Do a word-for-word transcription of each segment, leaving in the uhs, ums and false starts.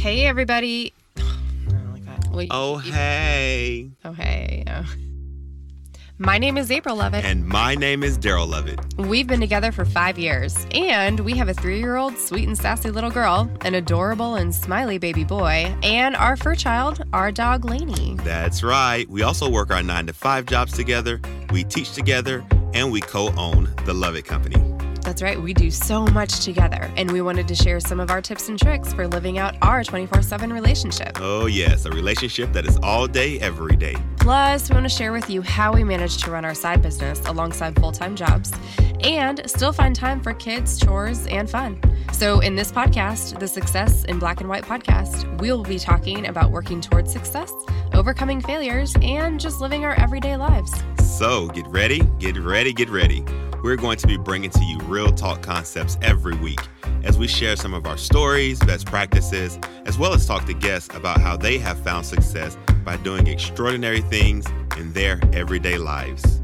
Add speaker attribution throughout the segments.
Speaker 1: Hey, everybody. I don't like that. Well,
Speaker 2: Oh,
Speaker 1: you-
Speaker 2: hey.
Speaker 1: Oh, hey. Oh. My name is April Lovett.
Speaker 2: And my name is Daryl Lovett.
Speaker 1: We've been together for five years, and we have a three-year-old sweet and sassy little girl, an adorable and smiley baby boy, and our fur child, our dog, Lainey.
Speaker 2: That's right. We also work our nine to five jobs together. We teach together, and we co-own the Lovett Company.
Speaker 1: That's right. We do so much together, and we wanted to share some of our tips and tricks for living out our twenty-four seven relationship.
Speaker 2: Oh, yes, a relationship that is all day, every day.
Speaker 1: Plus, we want to share with you how we manage to run our side business alongside full-time jobs and still find time for kids, chores, and fun. So in this podcast, the Success in Black and White podcast, we'll be talking about working towards success, overcoming failures, and just living our everyday lives.
Speaker 2: So get ready, get ready, get ready. We're going to be bringing to you real talk concepts every week as we share some of our stories, best practices, as well as talk to guests about how they have found success by doing extraordinary things in their everyday lives.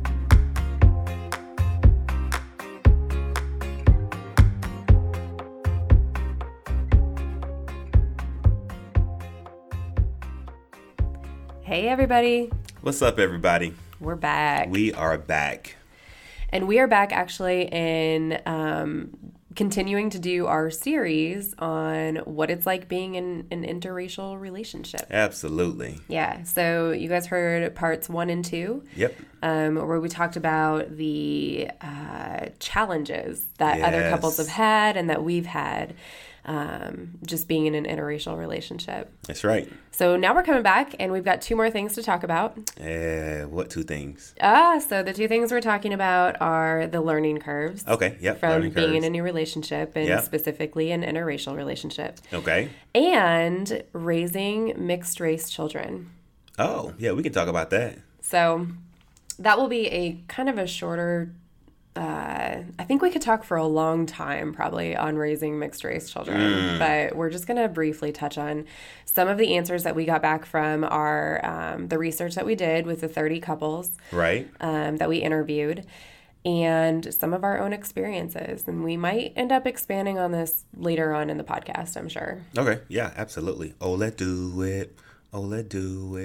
Speaker 1: Hey, everybody.
Speaker 2: What's up, everybody?
Speaker 1: We're back.
Speaker 2: We are back.
Speaker 1: And we are back actually in um, continuing to do our series on what it's like being in an interracial relationship.
Speaker 2: Absolutely.
Speaker 1: Yeah. So you guys heard parts one and two.
Speaker 2: Yep.
Speaker 1: Um, where we talked about the uh, challenges that other
Speaker 2: Yes.
Speaker 1: couples have had and that we've had um, just being in an interracial relationship.
Speaker 2: That's right.
Speaker 1: So now we're coming back and we've got two more things to talk about.
Speaker 2: Uh, what two things?
Speaker 1: Ah, so the two things we're talking about are the learning curves.
Speaker 2: Okay, yep.
Speaker 1: From
Speaker 2: learning
Speaker 1: being
Speaker 2: curves.
Speaker 1: in a new relationship and
Speaker 2: Yep.
Speaker 1: specifically an interracial relationship.
Speaker 2: Okay.
Speaker 1: And raising mixed race children.
Speaker 2: Oh, yeah, we can talk about that.
Speaker 1: So that will be a kind of a shorter, uh, I think we could talk for a long time probably on raising mixed race children,
Speaker 2: Mm.
Speaker 1: but we're just going to briefly touch on some of the answers that we got back from our, um, the research that we did with the thirty couples
Speaker 2: Right.
Speaker 1: um, that we interviewed and some of our own experiences. And we might end up expanding on this later on in the podcast, I'm sure.
Speaker 2: Okay. Yeah, absolutely. Oh, let's do it. Oh, let's do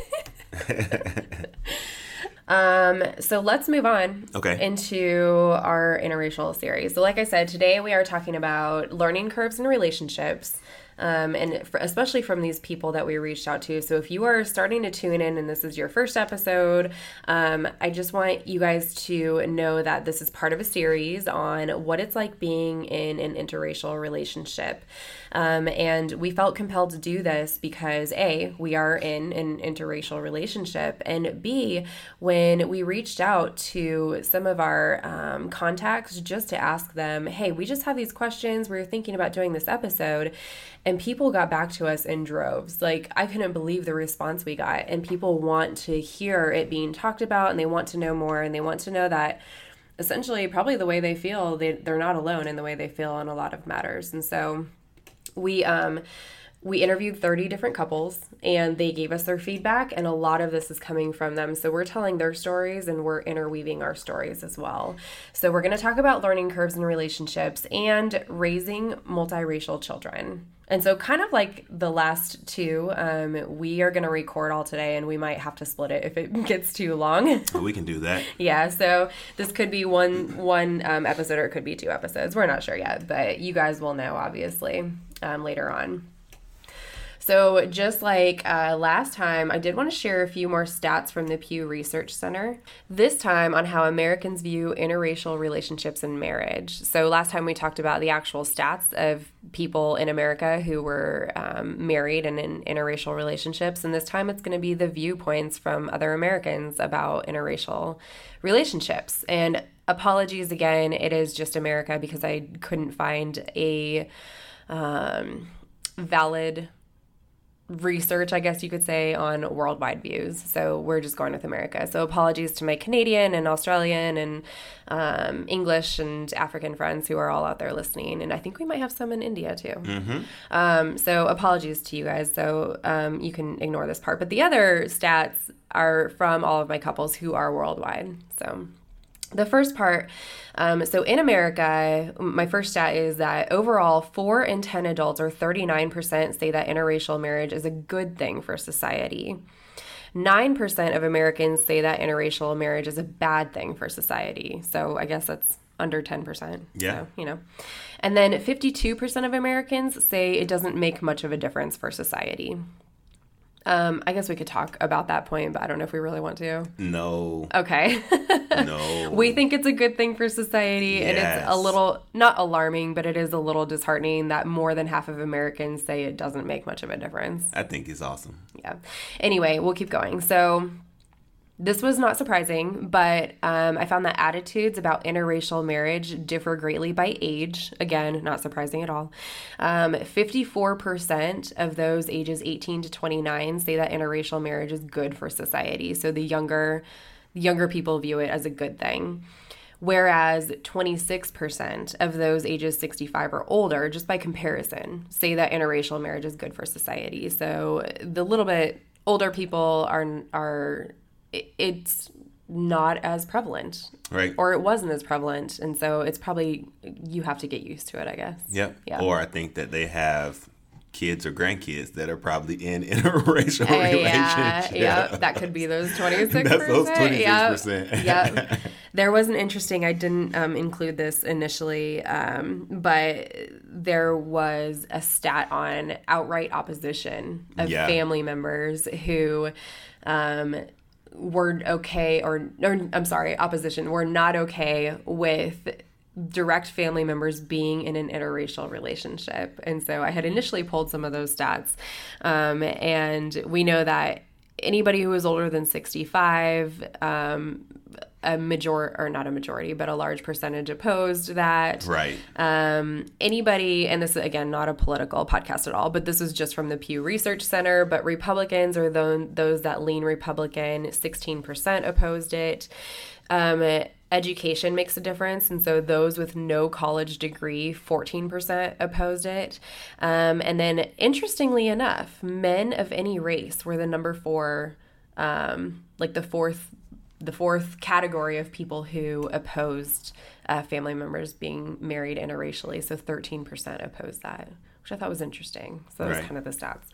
Speaker 2: it.
Speaker 1: Um, so let's move on
Speaker 2: Okay.
Speaker 1: into our interracial series. So like I said, today we are talking about learning curves in relationships. Um, and for, especially from these people that we reached out to. So if you are starting to tune in and this is your first episode, um, I just want you guys to know that this is part of a series on what it's like being in an interracial relationship. Um, and we felt compelled to do this because A, we are in an interracial relationship, and B, when we reached out to some of our um, contacts just to ask them, hey, we just have these questions, we were thinking about doing this episode, and people got back to us in droves. Like, I couldn't believe the response we got, and people want to hear it being talked about, and they want to know more, and they want to know that essentially probably the way they feel, they, they're not alone in the way they feel on a lot of matters. And so we um we interviewed thirty different couples and they gave us their feedback, and a lot of this is coming from them. So we're telling their stories and we're interweaving our stories as well. So we're going to talk about learning curves in relationships and raising multiracial children. And so kind of like the last two, um, we are going to record all today, and we might have to split it if it gets too long.
Speaker 2: Oh, we can do that.
Speaker 1: Yeah, so this could be one one um, episode, or it could be two episodes. We're not sure yet, but you guys will know, obviously, um, later on. So just like uh, last time, I did want to share a few more stats from the Pew Research Center, this time on how Americans view interracial relationships and marriage. So last time we talked about the actual stats of people in America who were um, married and in interracial relationships, and this time it's going to be the viewpoints from other Americans about interracial relationships. And apologies again, it is just America because I couldn't find a um, valid research, I guess you could say, on worldwide views. So we're just going with America. So apologies to my Canadian and Australian and um, English and African friends who are all out there listening. And I think we might have some in India too.
Speaker 2: Mm-hmm.
Speaker 1: Um, so apologies to you guys. So um, you can ignore this part. But the other stats are from all of my couples who are worldwide. So The first part, um, so in America, my first stat is that overall, four in ten adults, or thirty-nine percent, say that interracial marriage is a good thing for society. nine percent of Americans say that interracial marriage is a bad thing for society. So I guess that's under ten percent.
Speaker 2: Yeah.
Speaker 1: So, you know. And then fifty-two percent of Americans say it doesn't make much of a difference for society. Um, I guess we could talk about that point, but I don't know if we really want to.
Speaker 2: No.
Speaker 1: Okay.
Speaker 2: No.
Speaker 1: We think it's a good thing for society,
Speaker 2: Yes.
Speaker 1: and it's a little, not alarming, but it is a little disheartening that more than half of Americans say it doesn't make much of a difference.
Speaker 2: I think it's awesome.
Speaker 1: Yeah. Anyway, we'll keep going. So this was not surprising, but um, I found that attitudes about interracial marriage differ greatly by age. Again, not surprising at all. Um, fifty-four percent of those ages eighteen to twenty-nine say that interracial marriage is good for society. So the younger, younger people view it as a good thing. Whereas twenty-six percent of those ages sixty-five or older, just by comparison, say that interracial marriage is good for society. So the little bit older people are are it's not as prevalent.
Speaker 2: Right.
Speaker 1: Or it wasn't as prevalent. And so it's probably, you have to get used to it, I guess.
Speaker 2: Yep.
Speaker 1: Yeah.
Speaker 2: Or I think that they have kids or grandkids that are probably in interracial
Speaker 1: Uh,
Speaker 2: relationships.
Speaker 1: Yeah, yeah, that could be those twenty-six percent.
Speaker 2: That's those twenty-six percent.
Speaker 1: Yep. Yep. There was an interesting, I didn't um, include this initially, um, but there was a stat on outright opposition of
Speaker 2: Yeah.
Speaker 1: family members who um, were okay, or, or I'm sorry, opposition, were not okay with direct family members being in an interracial relationship. And so I had initially pulled some of those stats. Um, and we know that anybody who is older than sixty-five, um, a major or not a majority, but a large percentage opposed that.
Speaker 2: Right.
Speaker 1: Um, anybody, and this is again not a political podcast at all, but this is just from the Pew Research Center. But Republicans, or those those that lean Republican, sixteen percent opposed it. Um, education makes a difference, and so those with no college degree, fourteen percent opposed it. Um, and then, interestingly enough, men of any race were the number four, um, like the fourth. the fourth category of people who opposed uh, family members being married interracially. So thirteen percent opposed that, which I thought was interesting. So that was
Speaker 2: Right.
Speaker 1: kind of the stats.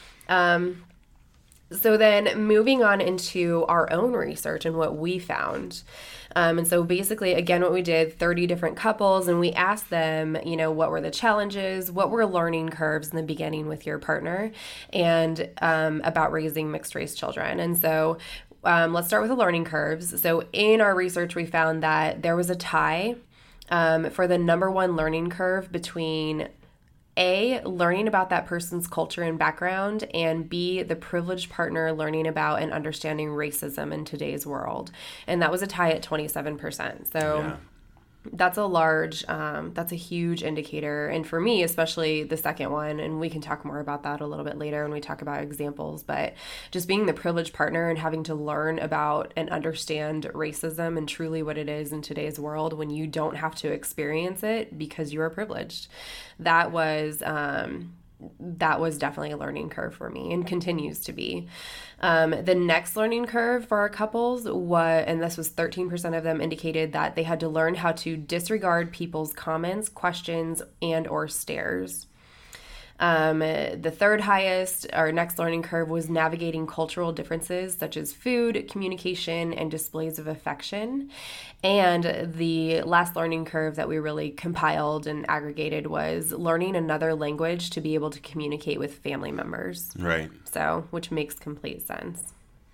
Speaker 1: Um, so then moving on into our own research and what we found. Um, and so basically, again, what we did, thirty different couples, and we asked them, you know, what were the challenges, what were learning curves in the beginning with your partner, and um, about raising mixed race children. And so Um, let's start with the learning curves. So in our research, we found that there was a tie um, for the number one learning curve between A, learning about that person's culture and background, and B, the privileged partner learning about and understanding racism in today's world. And that was a tie at twenty-seven percent. So
Speaker 2: Yeah.
Speaker 1: that's a large, um, that's a huge indicator. And for me, especially the second one, and we can talk more about that a little bit later when we talk about examples, but just being the privileged partner and having to learn about and understand racism and truly what it is in today's world when you don't have to experience it because you are privileged. That was, um, that was definitely a learning curve for me and continues to be. Um, the next learning curve for our couples was, and this was thirteen percent of them indicated that they had to learn how to disregard people's comments, questions, and or stares. Um, the third highest, our next learning curve, was navigating cultural differences such as food, communication, and displays of affection. And the last learning curve that we really compiled and aggregated was learning another language to be able to communicate with family members.
Speaker 2: Right.
Speaker 1: So, which makes complete sense.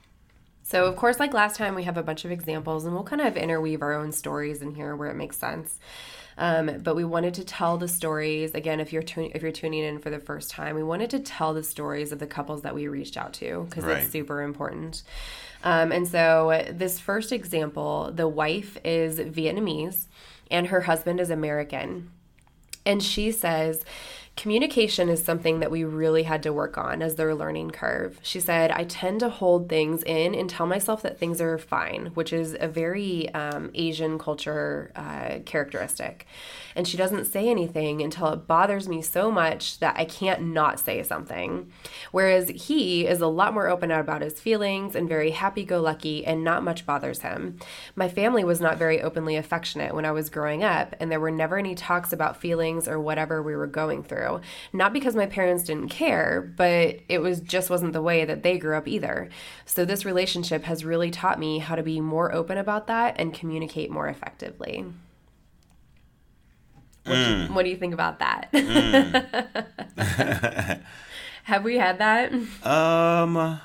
Speaker 1: So, of course, like last time, we have a bunch of examples, and we'll kind of interweave our own stories in here where it makes sense. Um, but we wanted to tell the stories, again, if you're tu- if you're tuning in for the first time, we wanted to tell the stories of the couples that we reached out to because
Speaker 2: Right.
Speaker 1: it's super important. Um, and so this first example, the wife is Vietnamese and her husband is American. And she says, Communication is something that we really had to work on as their learning curve. She said, I tend to hold things in and tell myself that things are fine, which is a very um, Asian culture uh, characteristic. And she doesn't say anything until it bothers me so much that I can't not say something. Whereas he is a lot more open about his feelings and very happy-go-lucky, and not much bothers him. My family was not very openly affectionate when I was growing up, and there were never any talks about feelings or whatever we were going through. Not because my parents didn't care, but it was just wasn't the way that they grew up either. So this relationship has really taught me how to be more open about that and communicate more effectively. What, mm. do, you, what do you think about that? Mm. Have we had that?
Speaker 2: Um,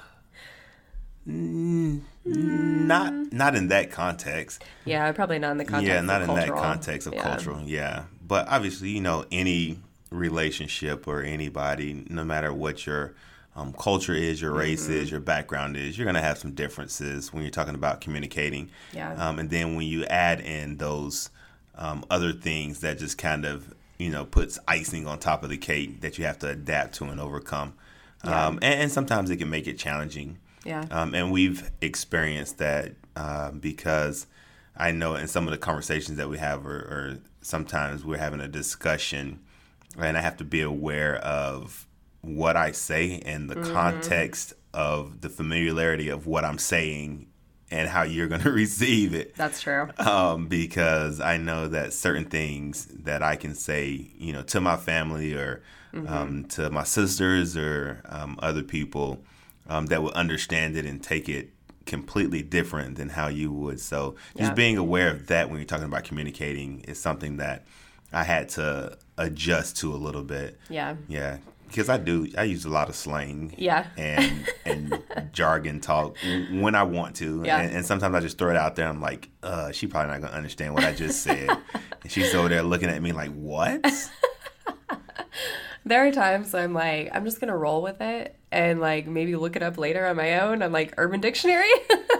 Speaker 2: n- not not in that context.
Speaker 1: Yeah, probably not in the context.
Speaker 2: Yeah, not
Speaker 1: of
Speaker 2: in
Speaker 1: cultural.
Speaker 2: that context of
Speaker 1: yeah.
Speaker 2: cultural. Yeah, but obviously, you know, any relationship or anybody, no matter what your um, culture is, your race mm-hmm. is, your background is, you're gonna have some differences when you're talking about communicating.
Speaker 1: Yeah.
Speaker 2: Um, and then when you add in those um, other things that just kind of, you know, puts icing on top of the cake that you have to adapt to and overcome.
Speaker 1: Yeah.
Speaker 2: Um, and, and sometimes it can make it challenging.
Speaker 1: Yeah.
Speaker 2: Um, and we've experienced that uh, because I know in some of the conversations that we have, or, or sometimes we're having a discussion, and I have to be aware of what I say and the mm-hmm. context of the familiarity of what I'm saying and how you're going to receive it.
Speaker 1: That's true.
Speaker 2: Um, because I know that certain things that I can say, you know, to my family or mm-hmm. um, to my sisters or um, other people um, that will understand it and take it completely different than how you would. So just
Speaker 1: yeah.
Speaker 2: being aware of that when you're talking about communicating is something that I had to adjust to a little bit.
Speaker 1: Yeah.
Speaker 2: Yeah. Because I do, I use a lot of slang
Speaker 1: yeah.
Speaker 2: and and jargon talk when I want to.
Speaker 1: Yeah.
Speaker 2: And, and sometimes I just throw it out there. I'm like, uh, she probably not going to understand what I just said. And she's over there looking at me like, what?
Speaker 1: There are times I'm like, I'm just going to roll with it and like maybe look it up later on my own on like Urban Dictionary.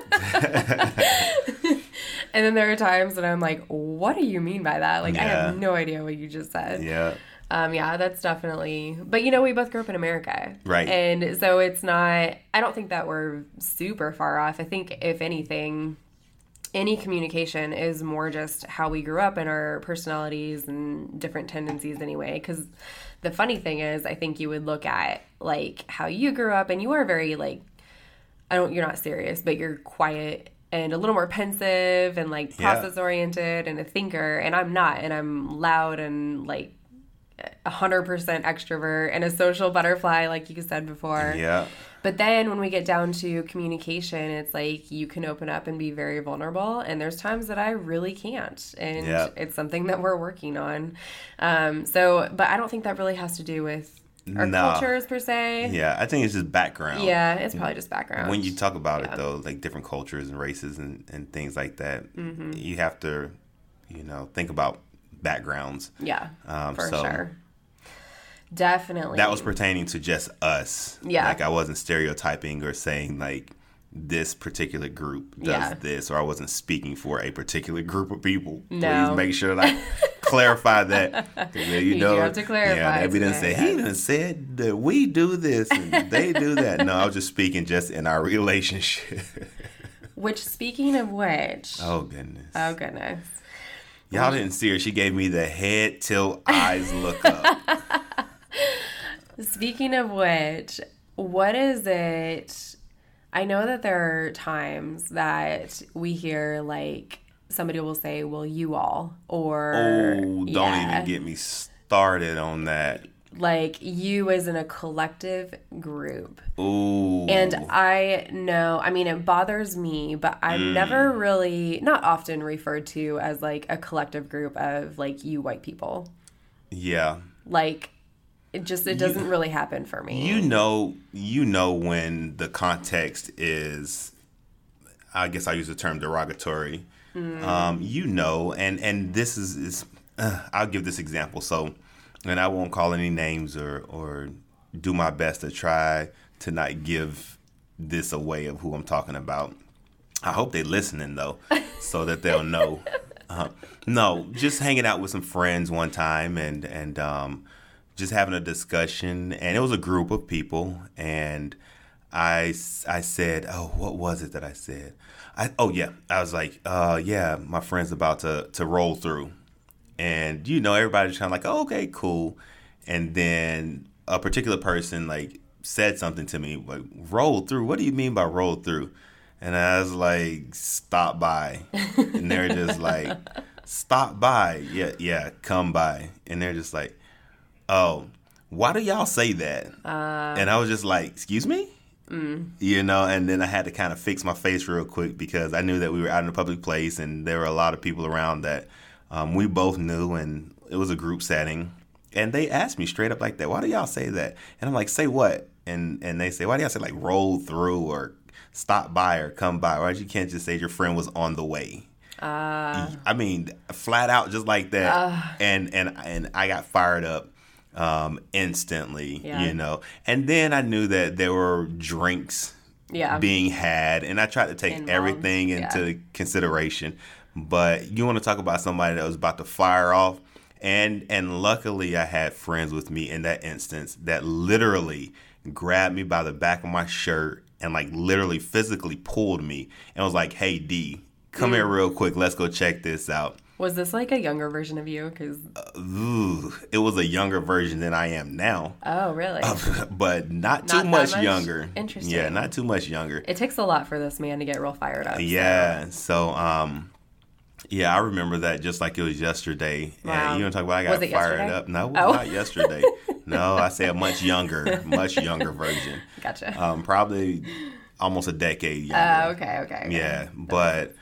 Speaker 1: And then there are times that I'm like, what do you mean by that? Like, yeah. I have no idea what you just said.
Speaker 2: Yeah.
Speaker 1: Um, yeah, that's definitely, but you know, we both grew up in America.
Speaker 2: Right.
Speaker 1: And so it's not, I don't think that we're super far off. I think if anything, any communication is more just how we grew up and our personalities and different tendencies anyway. Because the funny thing is, I think you would look at like how you grew up and you are very like, I don't, you're not serious, but you're quiet and a little more pensive and like process oriented and a thinker. And I'm not, and I'm loud and like, one hundred percent extrovert and a social butterfly, like you said before.
Speaker 2: Yeah.
Speaker 1: But then when we get down to communication, it's like you can open up and be very vulnerable. And there's times that I really can't. And yeah. it's something that we're working on. Um, so, but I don't think that really has to do with our no. cultures per se.
Speaker 2: Yeah, I think it's just background.
Speaker 1: Yeah, it's probably just background.
Speaker 2: When you talk about
Speaker 1: yeah.
Speaker 2: it, though, like different cultures and races and, and things like that,
Speaker 1: mm-hmm.
Speaker 2: you have to, you know, think about backgrounds.
Speaker 1: Yeah,
Speaker 2: um,
Speaker 1: for
Speaker 2: so
Speaker 1: sure. Definitely.
Speaker 2: That was pertaining to just us.
Speaker 1: Yeah.
Speaker 2: Like I wasn't stereotyping or saying like this particular group does
Speaker 1: yeah.
Speaker 2: this, or I wasn't speaking for a particular group of people.
Speaker 1: No.
Speaker 2: Please make sure that I clarify that. You,
Speaker 1: you
Speaker 2: know,
Speaker 1: do have to clarify.
Speaker 2: Yeah, they didn't say, he done said that we do this and they do that. No, I was just speaking just in our relationship.
Speaker 1: Which, speaking of which.
Speaker 2: Oh, goodness.
Speaker 1: Oh, goodness.
Speaker 2: Y'all didn't see her. She gave me the head tilt, eyes look up.
Speaker 1: Speaking of which, what is it? I know that there are times that we hear like somebody will say, well, you all, or.
Speaker 2: Oh, don't
Speaker 1: yeah,
Speaker 2: even get me started on that.
Speaker 1: Like you as in a collective group.
Speaker 2: Ooh.
Speaker 1: And I know, I mean, it bothers me, but I'm mm. never really, not often referred to as like a collective group of like you white people.
Speaker 2: Yeah.
Speaker 1: Like, it just, it doesn't
Speaker 2: you,
Speaker 1: really happen for me.
Speaker 2: You know, you know when the context is, I guess I use the term derogatory. Mm. Um, you know, and, and this is, is uh, I'll give this example. So, and I won't call any names or, or do my best to try to not give this away of who I'm talking about. I hope they're listening, though, so that they'll know. Uh, no, just hanging out with some friends one time and, and um, just having a discussion, and it was a group of people, and I, I said, oh, what was it that I said? I oh yeah, I was like, uh, yeah, my friend's about to to roll through, and you know, everybody's kind of like, oh, okay, cool, and then a particular person like said something to me like, roll through. What do you mean by roll through? And I was like, stop by, and they're just like, stop by, yeah, yeah, come by, and they're just like, oh, why do y'all say that? Uh, and I was just like, excuse me? Mm. You know, and then I had to kind of fix my face real quick because I knew that we were out in a public place and there were a lot of people around that um, we both knew, and it was a group setting. And they asked me straight up like that, why do y'all say that? And I'm like, say what? And and they say, why do y'all say like roll through or stop by or come by? Why you can't just say your friend was on the way? Uh, I mean, flat out just like that. Uh, and, and, and I got fired up. Um, instantly, yeah. you know, and then I knew that there were drinks yeah. being had, and I tried to take Involved. everything into yeah. consideration. But you want to talk about somebody that was about to fire off, and and luckily I had friends with me in that instance that literally grabbed me by the back of my shirt and like literally physically pulled me and was like, "Hey D, come mm. here real quick. Let's go check this out."
Speaker 1: Was this like a younger version of you? Cause
Speaker 2: uh, it was a younger version than I am now.
Speaker 1: Oh, really?
Speaker 2: Uh, but not, not too much, much younger.
Speaker 1: Interesting.
Speaker 2: Yeah, not too much younger.
Speaker 1: It takes a lot for this man to get real fired up.
Speaker 2: Yeah. So, so um, yeah, I remember that just like it was yesterday.
Speaker 1: Wow.
Speaker 2: And you want to talk about I got
Speaker 1: was it
Speaker 2: fired
Speaker 1: yesterday?
Speaker 2: up? No, it was
Speaker 1: oh.
Speaker 2: not yesterday. No, I say a much younger, much younger version.
Speaker 1: Gotcha.
Speaker 2: Um, probably almost a decade younger.
Speaker 1: Oh, uh, okay, okay, okay.
Speaker 2: Yeah, but.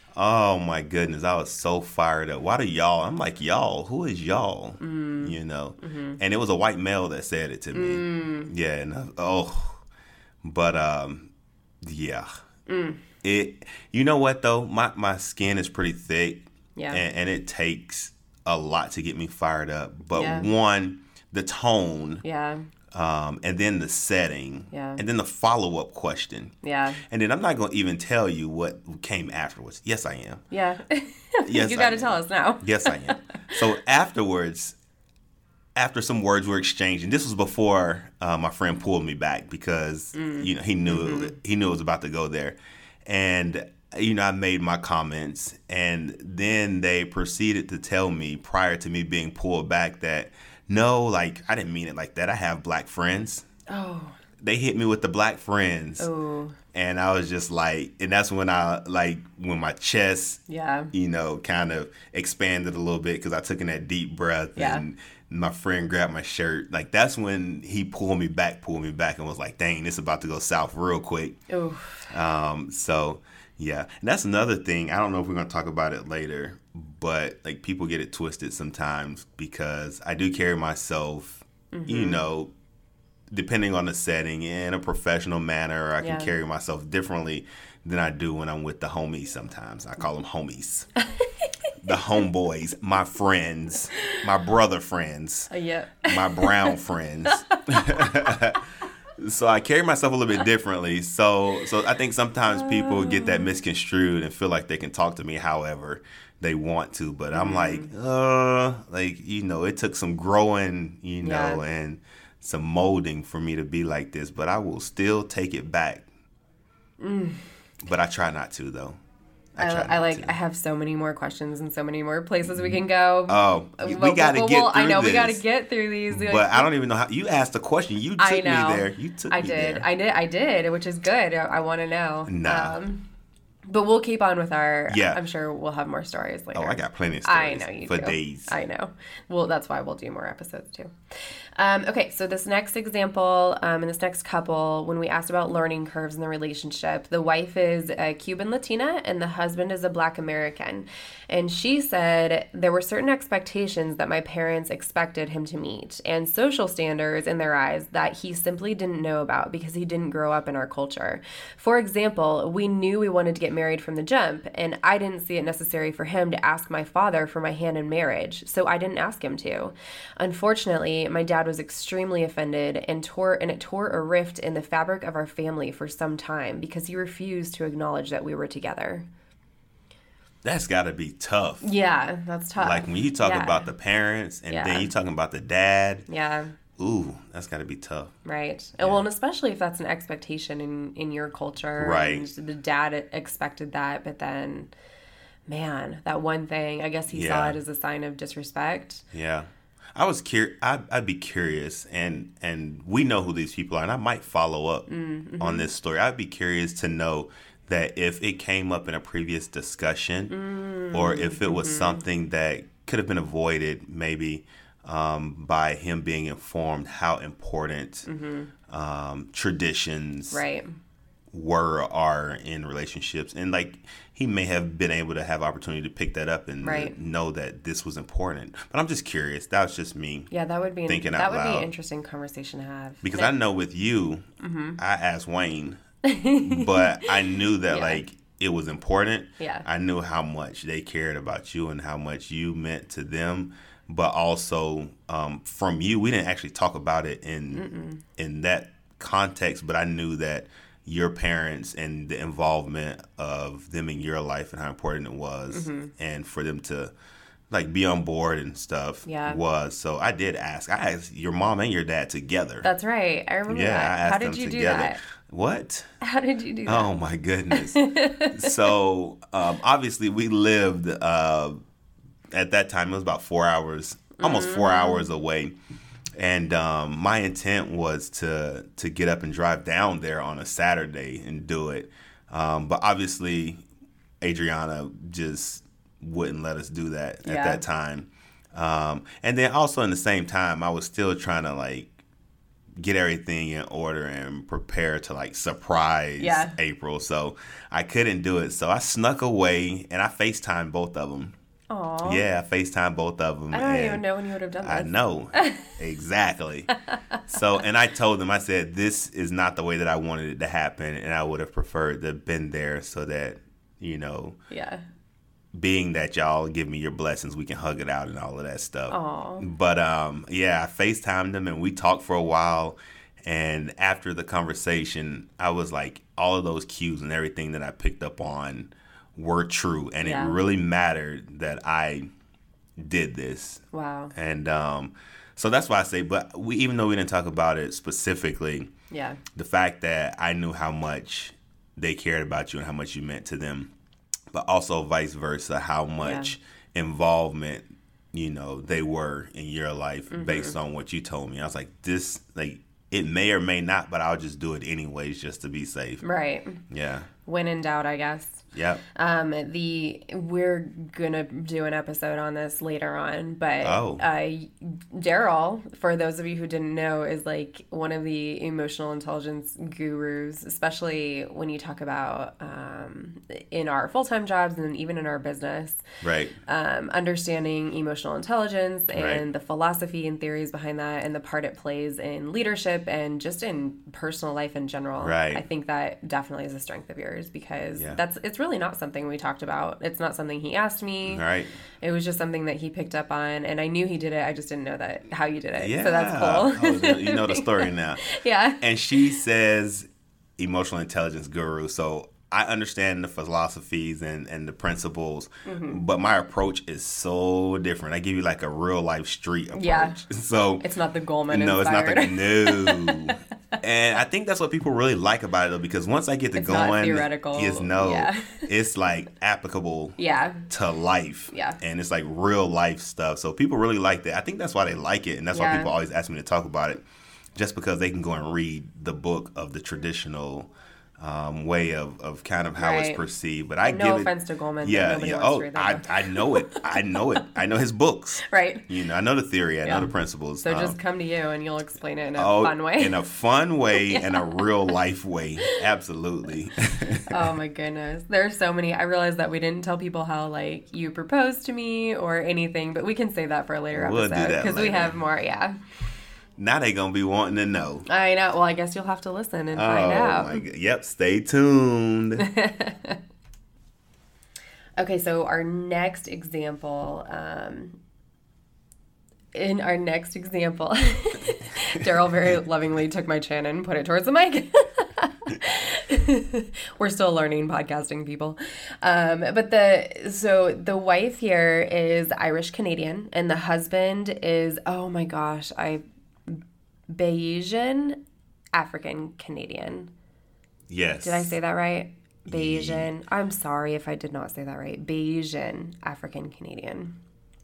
Speaker 2: Oh my goodness, I was so fired up. Why do y'all? I'm like, y'all, who is y'all? Mm. You know? Mm-hmm. And it was a white male that said it to me. Mm. Yeah, and I, oh, but um, yeah. Mm. It. You know what though? My my skin is pretty thick.
Speaker 1: Yeah.
Speaker 2: And, and it takes a lot to get me fired up. But
Speaker 1: yeah.
Speaker 2: one, the tone.
Speaker 1: Yeah.
Speaker 2: Um, and then the setting,
Speaker 1: yeah.
Speaker 2: and then the follow-up question.
Speaker 1: Yeah.
Speaker 2: And then I'm not going to even tell you what came afterwards. Yes, I am.
Speaker 1: Yeah.
Speaker 2: Yes,
Speaker 1: you got to tell us now.
Speaker 2: Yes, I am. So afterwards, after some words were exchanged, and this was before uh, my friend pulled me back because mm. you know he knew mm-hmm. it, he knew it was about to go there, and you know I made my comments, and then they proceeded to tell me prior to me being pulled back that. No, like, I didn't mean it like that. I have black friends.
Speaker 1: Oh.
Speaker 2: They hit me with the black friends.
Speaker 1: Oh.
Speaker 2: And I was just like, and that's when I, like, when my chest,
Speaker 1: yeah.
Speaker 2: you know, kind of expanded a little bit because I took in that deep breath.
Speaker 1: Yeah.
Speaker 2: And my friend grabbed my shirt. Like, that's when he pulled me back, pulled me back and was like, dang, this is about to go south real quick.
Speaker 1: Oh.
Speaker 2: Um, so, yeah. And that's another thing. I don't know if we're going to talk about it later. But like people get it twisted sometimes because I do carry myself, mm-hmm. you know, depending on the setting in a professional manner, or I
Speaker 1: yeah.
Speaker 2: can carry myself differently than I do when I'm with the homies sometimes. I call them homies. The homeboys, my friends, my brother friends,
Speaker 1: uh, yeah.
Speaker 2: my brown friends. So I carry myself a little bit differently. So so I think sometimes people get that misconstrued and feel like they can talk to me however they want to. But I'm mm. like, uh, like, you know, it took some growing, you know, yeah. and some molding for me to be like this. But I will still take it back. Mm. But I try not to, though.
Speaker 1: I, I, I like. To. I have so many more questions and so many more places we can go.
Speaker 2: Oh, we got to get through this.
Speaker 1: I know we got to get through these.
Speaker 2: But like, I don't even know how. You asked the question. You took me there. You took
Speaker 1: I
Speaker 2: me
Speaker 1: did.
Speaker 2: there.
Speaker 1: I did. I did, which is good. I, I want to know.
Speaker 2: Nah.
Speaker 1: Um, but we'll keep on with our.
Speaker 2: Yeah.
Speaker 1: I'm sure we'll have more stories later.
Speaker 2: Oh, I got plenty of stories.
Speaker 1: I know you
Speaker 2: for
Speaker 1: do.
Speaker 2: days.
Speaker 1: I know. Well, that's why we'll do more episodes too. Um, okay, so this next example, um, and this next couple, when we asked about learning curves in the relationship, the wife is a Cuban Latina and the husband is a Black American. And she said there were certain expectations that my parents expected him to meet and social standards in their eyes that he simply didn't know about because he didn't grow up in our culture. For example, we knew we wanted to get married from the jump, and I didn't see it necessary for him to ask my father for my hand in marriage, so I didn't ask him to. Unfortunately, my dad was extremely offended and tore and it tore a rift in the fabric of our family for some time because he refused to acknowledge that we were together.
Speaker 2: that's got to be tough.
Speaker 1: Yeah, that's tough.
Speaker 2: Like when you talk
Speaker 1: yeah.
Speaker 2: about the parents and
Speaker 1: yeah.
Speaker 2: then you talking about the dad.
Speaker 1: Yeah.
Speaker 2: Ooh, that's got to be tough.
Speaker 1: Right.
Speaker 2: Yeah.
Speaker 1: Well, and especially if that's an expectation in, in your culture.
Speaker 2: Right.
Speaker 1: And the dad expected that, but then, man, that one thing, I guess he
Speaker 2: Yeah.
Speaker 1: saw it as a sign of disrespect.
Speaker 2: Yeah. I was curious. I'd, I'd be curious, and and we know who these people are, and I might follow up
Speaker 1: mm-hmm.
Speaker 2: on this story. I'd be curious to know that if it came up in a previous discussion, mm-hmm. or if it was mm-hmm. something that could have been avoided, maybe um, by him being informed how important mm-hmm. um, traditions
Speaker 1: right.
Speaker 2: were or are in relationships, and like he may have been able to have opportunity to pick that up and
Speaker 1: right.
Speaker 2: know that this was important. But I'm just curious. That was just me.
Speaker 1: Yeah, that would be
Speaker 2: thinking
Speaker 1: that
Speaker 2: out
Speaker 1: would
Speaker 2: loud.
Speaker 1: be an interesting conversation to have.
Speaker 2: Because
Speaker 1: but,
Speaker 2: I know with you,
Speaker 1: mm-hmm.
Speaker 2: I asked Wayne, but I knew that
Speaker 1: yeah.
Speaker 2: like it was important.
Speaker 1: Yeah,
Speaker 2: I knew how much they cared about you and how much you meant to them. But also um, from you, we didn't actually talk about it in Mm-mm. in that context. But I knew that your parents and the involvement of them in your life and how important it was, mm-hmm. and for them to like be on board and stuff
Speaker 1: yeah.
Speaker 2: was. So I did ask. I asked your mom and your dad together.
Speaker 1: That's right. I remember
Speaker 2: yeah,
Speaker 1: that.
Speaker 2: I asked
Speaker 1: How did
Speaker 2: them
Speaker 1: you
Speaker 2: together.
Speaker 1: do that?
Speaker 2: What?
Speaker 1: How did you do that?
Speaker 2: Oh my goodness. So um, obviously we lived uh, at that time. It was about four hours, almost mm-hmm. four hours away. And um, my intent was to to get up and drive down there on a Saturday and do it. Um, but obviously, Adriana just wouldn't let us do that
Speaker 1: yeah.
Speaker 2: at that time. Um, and then also in the same time, I was still trying to like get everything in order and prepare to like surprise
Speaker 1: yeah.
Speaker 2: April. So I couldn't do it. So I snuck away and I FaceTimed both of them.
Speaker 1: Aww.
Speaker 2: Yeah, I FaceTime both of them.
Speaker 1: I don't even know when you would have done that.
Speaker 2: I know. Exactly. So, and I told them, I said, this is not the way that I wanted it to happen. And I would have preferred to have been there so that, you know,
Speaker 1: yeah.
Speaker 2: being that y'all give me your blessings, we can hug it out and all of that stuff.
Speaker 1: Aww.
Speaker 2: But, um, yeah, I FaceTimed them and we talked for a while. And after the conversation, I was like, all of those cues and everything that I picked up on were true, and yeah. it really mattered that I did this.
Speaker 1: Wow.
Speaker 2: And um, so that's why I say, but we, even though we didn't talk about it specifically,
Speaker 1: yeah,
Speaker 2: the fact that I knew how much they cared about you and how much you meant to them, but also vice versa, how much yeah. involvement, you know, they were in your life mm-hmm. based on what you told me. I was like, this, like, it may or may not, but I'll just do it anyways just to be safe.
Speaker 1: Right.
Speaker 2: Yeah.
Speaker 1: When in doubt, I guess.
Speaker 2: Yep.
Speaker 1: Um, the we're gonna do an episode on this later on, but
Speaker 2: oh.
Speaker 1: uh, Daryl, for those of you who didn't know, is like one of the emotional intelligence gurus, especially when you talk about um, in our full-time jobs and even in our business.
Speaker 2: Right.
Speaker 1: Um, understanding emotional intelligence and
Speaker 2: right.
Speaker 1: the philosophy and theories behind that, and the part it plays in leadership and just in personal life in general.
Speaker 2: Right.
Speaker 1: I think that definitely is a strength of yours because
Speaker 2: yeah.
Speaker 1: that's it's really not something we talked about. It's not something he asked me.
Speaker 2: Right.
Speaker 1: It was just something that he picked up on, and I knew he did it. I just didn't know that how you did it.
Speaker 2: Yeah.
Speaker 1: So that's cool.
Speaker 2: Oh, you know the story now.
Speaker 1: Yeah.
Speaker 2: And she says emotional intelligence guru. So I understand the philosophies and, and the principles, mm-hmm. but my approach is so different. I give you like a real life street approach.
Speaker 1: Yeah.
Speaker 2: So
Speaker 1: it's not the Goleman
Speaker 2: No,
Speaker 1: inspired.
Speaker 2: it's not the no. And I think that's what people really like about it though, because once I get to
Speaker 1: it's
Speaker 2: going,
Speaker 1: not theoretical.
Speaker 2: It's no,
Speaker 1: yeah.
Speaker 2: it's like applicable
Speaker 1: yeah.
Speaker 2: to life.
Speaker 1: Yeah.
Speaker 2: And it's like real life stuff. So people really like that. I think that's why they like it. And that's
Speaker 1: yeah.
Speaker 2: why people always ask me to talk about it, just because they can go and read the book of the traditional Um, way of, of kind of how
Speaker 1: right.
Speaker 2: it's perceived. But I
Speaker 1: no
Speaker 2: give
Speaker 1: offense
Speaker 2: it,
Speaker 1: to Goleman.
Speaker 2: yeah,
Speaker 1: but
Speaker 2: yeah.
Speaker 1: wants
Speaker 2: Oh,
Speaker 1: to read that
Speaker 2: I, I know it. I know it. I know his books.
Speaker 1: Right.
Speaker 2: You know, I know the theory. I
Speaker 1: yeah.
Speaker 2: know the principles.
Speaker 1: So
Speaker 2: um,
Speaker 1: just come to you and you'll explain it in a
Speaker 2: oh,
Speaker 1: fun way.
Speaker 2: In a fun way
Speaker 1: yeah.
Speaker 2: and a real life way. Absolutely.
Speaker 1: Oh my goodness. There are so many. I realized that we didn't tell people how like you proposed to me or anything, but we can save that for a later
Speaker 2: we'll
Speaker 1: episode because we have more. Yeah.
Speaker 2: Now they gonna be wanting to know.
Speaker 1: I know. Well, I guess you'll have to listen and find
Speaker 2: oh,
Speaker 1: out.
Speaker 2: My God. Yep. Stay tuned.
Speaker 1: Okay, so our next example, um, in our next example, Daryl very lovingly took my chin and put it towards the mic. We're still learning podcasting, people. Um, but the so the wife here is Irish Canadian, and the husband is, oh my gosh, I Bayesian African Canadian.
Speaker 2: Yes.
Speaker 1: Did I say that right? Bayesian. I'm sorry if I did not say that right. Bayesian African Canadian.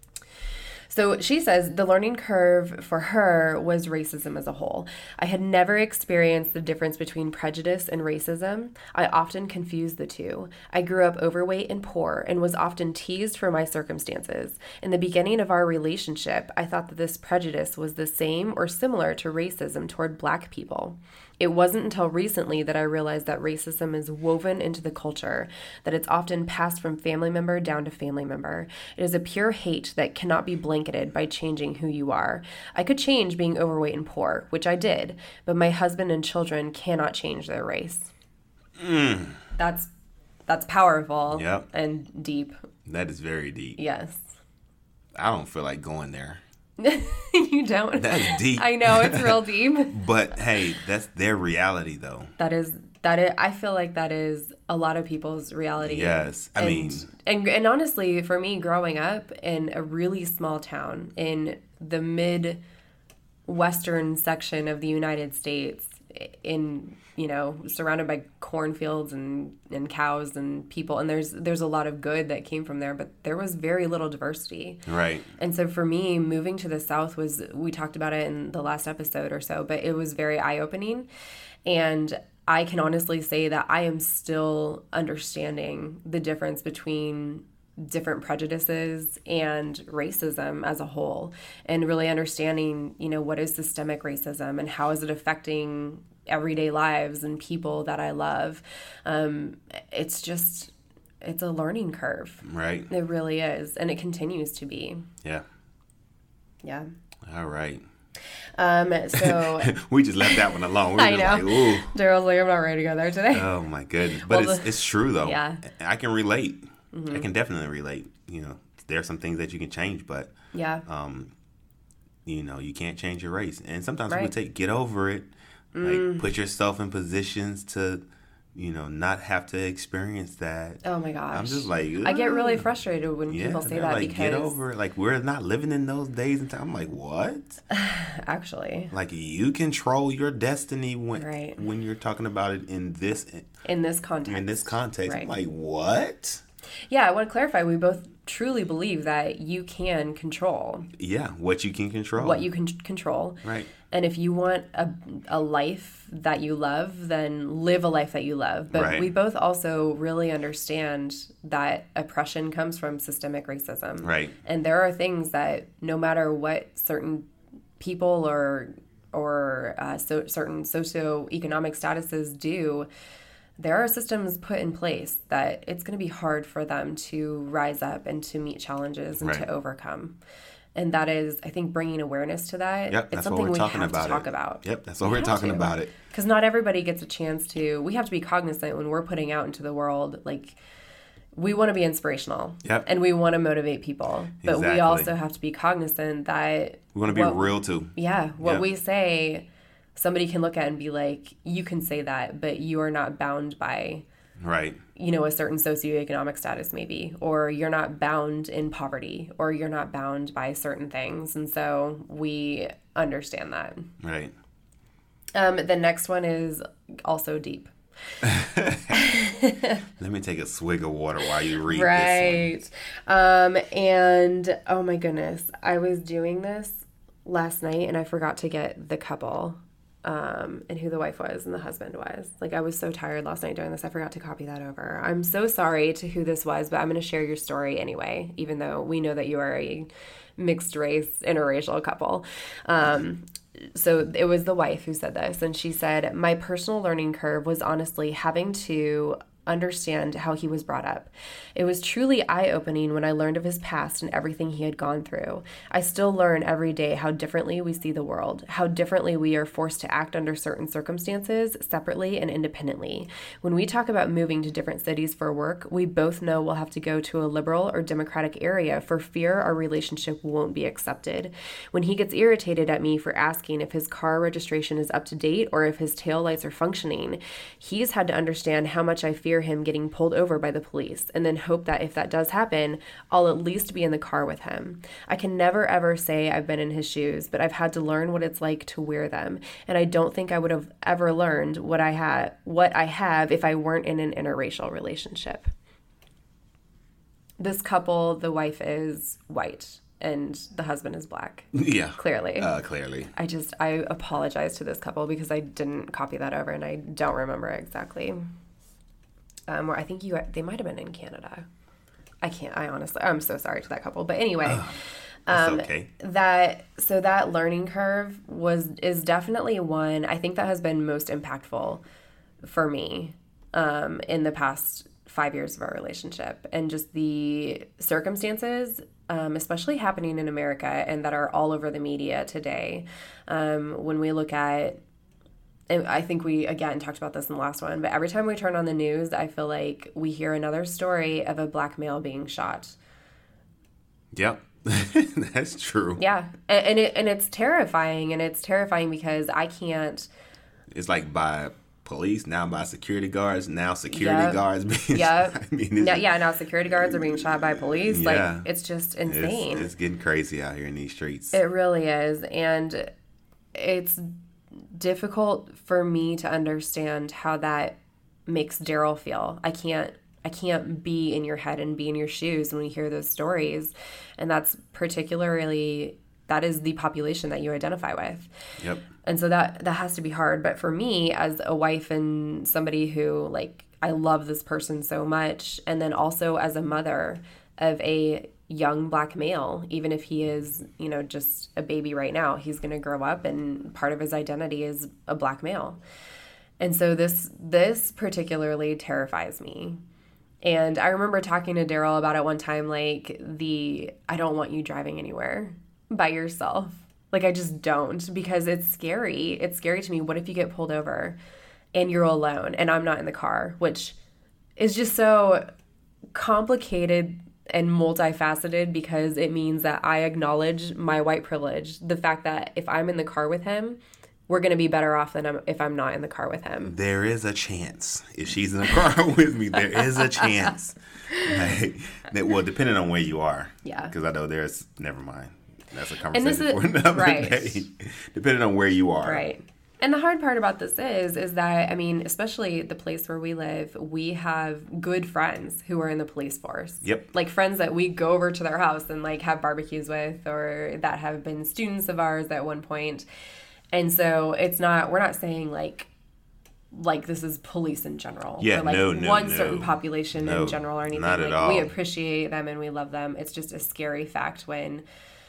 Speaker 1: So she says the learning curve for her was racism as a whole. I had never experienced the difference between prejudice and racism. I often confused the two. I grew up overweight and poor and was often teased for my circumstances. In the beginning of our relationship, I thought that this prejudice was the same or similar to racism toward Black people. It wasn't until recently that I realized that racism is woven into the culture, that it's often passed from family member down to family member. It is a pure hate that cannot be blanketed by changing who you are. I could change being overweight and poor, which I did, but my husband and children cannot change their race.
Speaker 2: Mm.
Speaker 1: That's that's powerful
Speaker 2: Yep.
Speaker 1: and deep.
Speaker 2: That is very deep.
Speaker 1: Yes.
Speaker 2: I don't feel like going there.
Speaker 1: You don't?
Speaker 2: That's deep.
Speaker 1: I know, it's real deep.
Speaker 2: But hey, that's their reality though.
Speaker 1: That is that is, I feel like that is a lot of people's reality.
Speaker 2: Yes. I
Speaker 1: and,
Speaker 2: mean
Speaker 1: and and honestly, for me growing up in a really small town in the mid western section of the United States, in, you know, surrounded by cornfields and, and cows and people, and there's there's a lot of good that came from there, but there was very little diversity.
Speaker 2: Right.
Speaker 1: And so for me, moving to the South was, we talked about it in the last episode or so, but it was very eye-opening. And I can honestly say that I am still understanding the difference between different prejudices and racism as a whole, and really understanding, you know, what is systemic racism and how is it affecting everyday lives and people that I love. Um, it's just, it's a learning curve.
Speaker 2: Right.
Speaker 1: It really is. And it continues to be.
Speaker 2: Yeah.
Speaker 1: Yeah.
Speaker 2: All right.
Speaker 1: Um, so
Speaker 2: we just left that one alone. We were
Speaker 1: I
Speaker 2: just
Speaker 1: know.
Speaker 2: like, ooh.
Speaker 1: Daryl's like, I'm not ready to go there today.
Speaker 2: Oh my goodness. But
Speaker 1: Well,
Speaker 2: it's
Speaker 1: the-
Speaker 2: it's true though.
Speaker 1: Yeah.
Speaker 2: I can relate.
Speaker 1: Mm-hmm.
Speaker 2: I can definitely relate. You know, there are some things that you can change, but
Speaker 1: Yeah.
Speaker 2: um, you know, you can't change your race. And sometimes
Speaker 1: Right.
Speaker 2: people take get over it.
Speaker 1: Mm.
Speaker 2: Like put yourself in positions to, you know, not have to experience that.
Speaker 1: Oh my gosh.
Speaker 2: I'm just like,
Speaker 1: I get really
Speaker 2: ugh.
Speaker 1: frustrated when
Speaker 2: Yeah,
Speaker 1: people say
Speaker 2: they're
Speaker 1: that
Speaker 2: like,
Speaker 1: because
Speaker 2: get over it. Like we're not living in those days and time. I'm like, what?
Speaker 1: actually,
Speaker 2: Like you control your destiny when
Speaker 1: Right.
Speaker 2: when you're talking about it in this
Speaker 1: in this context.
Speaker 2: in this context.
Speaker 1: Right.
Speaker 2: I'm like, what?
Speaker 1: Yeah, I want to clarify. We both truly believe that you can control
Speaker 2: Yeah, what you can control.
Speaker 1: what you can control.
Speaker 2: Right.
Speaker 1: And if you want a, a life that you love, then live a life that you love. But
Speaker 2: Right.
Speaker 1: we both also really understand that oppression comes from systemic racism.
Speaker 2: Right.
Speaker 1: And there are things that no matter what certain people or or uh, so, certain socioeconomic statuses do, there are systems put in place that it's going to be hard for them to rise up and to meet challenges and
Speaker 2: Right.
Speaker 1: to overcome. And that is, I think, bringing awareness to that.
Speaker 2: Yep,
Speaker 1: it's
Speaker 2: that's
Speaker 1: something
Speaker 2: what we're
Speaker 1: we
Speaker 2: talking
Speaker 1: have
Speaker 2: about.
Speaker 1: to talk
Speaker 2: it.
Speaker 1: about.
Speaker 2: Yep, that's what we're talking about it.
Speaker 1: Because not everybody gets a chance to. We have to be cognizant when we're putting out into the world, like, we want to be inspirational.
Speaker 2: Yep.
Speaker 1: And we want to motivate people. But we
Speaker 2: Exactly.
Speaker 1: also have to be cognizant that
Speaker 2: We want to be
Speaker 1: what-
Speaker 2: real too.
Speaker 1: Yeah, what
Speaker 2: Yep.
Speaker 1: we say, somebody can look at and be like, you can say that, but you are not bound by,
Speaker 2: Right.
Speaker 1: you know, a certain socioeconomic status maybe, or you're not bound in poverty, or you're not bound by certain things. And so we understand that.
Speaker 2: Right.
Speaker 1: Um, the next one is also deep.
Speaker 2: Let me take a swig of water while you read this
Speaker 1: Right. Um, and oh my goodness, I was doing this last night and I forgot to get the couple um, and who the wife was and the husband was. Like, I was so tired last night doing this, I forgot to copy that over. I'm so sorry to who this was, but I'm going to share your story anyway, even though we know that you are a mixed race, interracial couple. Um, so it was the wife who said this, and she said, my personal learning curve was honestly having to understand how he was brought up. It was truly eye-opening when I learned of his past and everything he had gone through. I still learn every day how differently we see the world, how differently we are forced to act under certain circumstances, separately and independently. When we talk about moving to different cities for work, we both know we'll have to go to a liberal or democratic area for fear our relationship won't be accepted. When he gets irritated at me for asking if his car registration is up to date or if his taillights are functioning, he's had to understand how much I fear him getting pulled over by the police, and then hope that if that does happen, I'll at least be in the car with him. I can never ever say I've been in his shoes, but I've had to learn what it's like to wear them, and I don't think I would have ever learned what I had, what I have if I weren't in an interracial relationship. This couple, the wife is white and the husband is black.
Speaker 2: Yeah.
Speaker 1: Clearly.
Speaker 2: Uh, clearly.
Speaker 1: I just, I apologize to this couple because I didn't copy that over and I don't remember exactly. Um, or I think you, they might have been in Canada. I can't, I honestly, I'm so sorry to that couple. But anyway,
Speaker 2: uh, that's
Speaker 1: um,
Speaker 2: okay.
Speaker 1: that, so that learning curve was, is definitely one, I think that has been most impactful for me um, in the past five years of our relationship, and just the circumstances, um, especially happening in America and that are all over the media today. Um, when we look at, and I think we, again, talked about this in the last one, but every time we turn on the news, I feel like we hear another story of a black male being shot.
Speaker 2: Yep. That's true.
Speaker 1: Yeah. And, and, it, and it's terrifying. And it's terrifying because I can't.
Speaker 2: It's like by police, now by security guards, now security
Speaker 1: Yep.
Speaker 2: guards being
Speaker 1: Yep.
Speaker 2: shot. I mean,
Speaker 1: now, yeah, now security guards are being shot by police.
Speaker 2: Yeah.
Speaker 1: Like, it's just insane.
Speaker 2: It's, it's getting crazy out here in these streets.
Speaker 1: It really is. And it's difficult for me to understand how that makes Daryl feel. I can't I can't be in your head and be in your shoes when we hear those stories. And that's particularly, that is the population that you identify with.
Speaker 2: Yep.
Speaker 1: And so that that has to be hard. But for me, as a wife and somebody who, like, I love this person so much, and then also as a mother of a young black male, even if he is, you know, just a baby right now, he's going to grow up and part of his identity is a black male. And so this this particularly terrifies me. And I remember talking to Daryl about it one time, like, the, I don't want you driving anywhere by yourself. Like, I just don't, because it's scary. It's scary to me. What if you get pulled over and you're alone and I'm not in the car, which is just so complicated and multifaceted, because it means that I acknowledge my white privilege. The fact that if I'm in the car with him, we're going to be better off than I'm, if I'm not in the car with him.
Speaker 2: There is a chance. If she's in the car with me, there is a chance. Like, that, well, depending on where you are.
Speaker 1: Yeah.
Speaker 2: Because I know there's, never mind. That's a
Speaker 1: And
Speaker 2: conversation
Speaker 1: this is,
Speaker 2: for another
Speaker 1: right.
Speaker 2: day. Depending on where you are.
Speaker 1: Right. And the hard part about this is, is that, I mean, especially the place where we live, we have good friends who are in the police force.
Speaker 2: Yep.
Speaker 1: Like friends that we go over to their house and like have barbecues with, or that have been students of ours at one point. And so it's not, we're not saying like, like this is police in general.
Speaker 2: Yeah,
Speaker 1: or like
Speaker 2: no, no,
Speaker 1: one
Speaker 2: no.
Speaker 1: certain population
Speaker 2: No,
Speaker 1: in general or anything.
Speaker 2: not at
Speaker 1: like
Speaker 2: all.
Speaker 1: we appreciate them and we love them. It's just a scary fact when,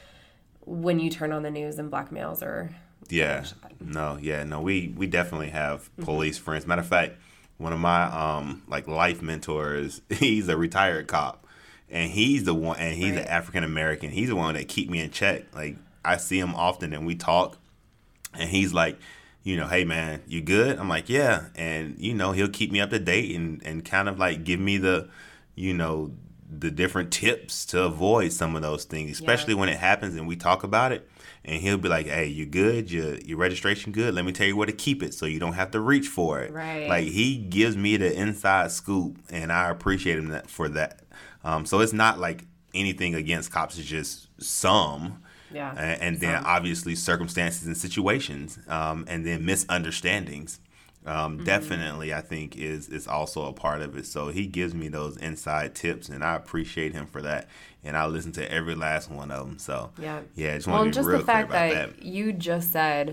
Speaker 1: when you turn on the news and black males are.
Speaker 2: Yeah. No, yeah, no, we, we definitely have police mm-hmm. friends. Matter of fact, one of my um like life mentors, he's a retired cop. And he's the one, and he's
Speaker 1: right.
Speaker 2: an African American. He's the one that keep me in check. Like, I see him often and we talk. And he's like, you know, hey, man, you good? I'm like, yeah. And, you know, he'll keep me up to date and, and kind of like give me the, you know, the different tips to avoid some of those things, especially yeah. when it happens and we talk about it. And he'll be like, hey, you good? Your your registration good? Let me tell you where to keep it so you don't have to reach for it.
Speaker 1: Right.
Speaker 2: Like, he gives me the inside scoop, and I appreciate him that, for that. Um, so it's not like anything against cops. It's just some.
Speaker 1: Yeah.
Speaker 2: And, and then obviously circumstances and situations, um, and then misunderstandings. Um, mm-hmm. Definitely, I think is is also a part of it. So he gives me those inside tips, and I appreciate him for that. And I listen to every last one of them. So yeah, yeah, I just want
Speaker 1: well,
Speaker 2: to be real clear about
Speaker 1: that.
Speaker 2: that.
Speaker 1: Well, you just said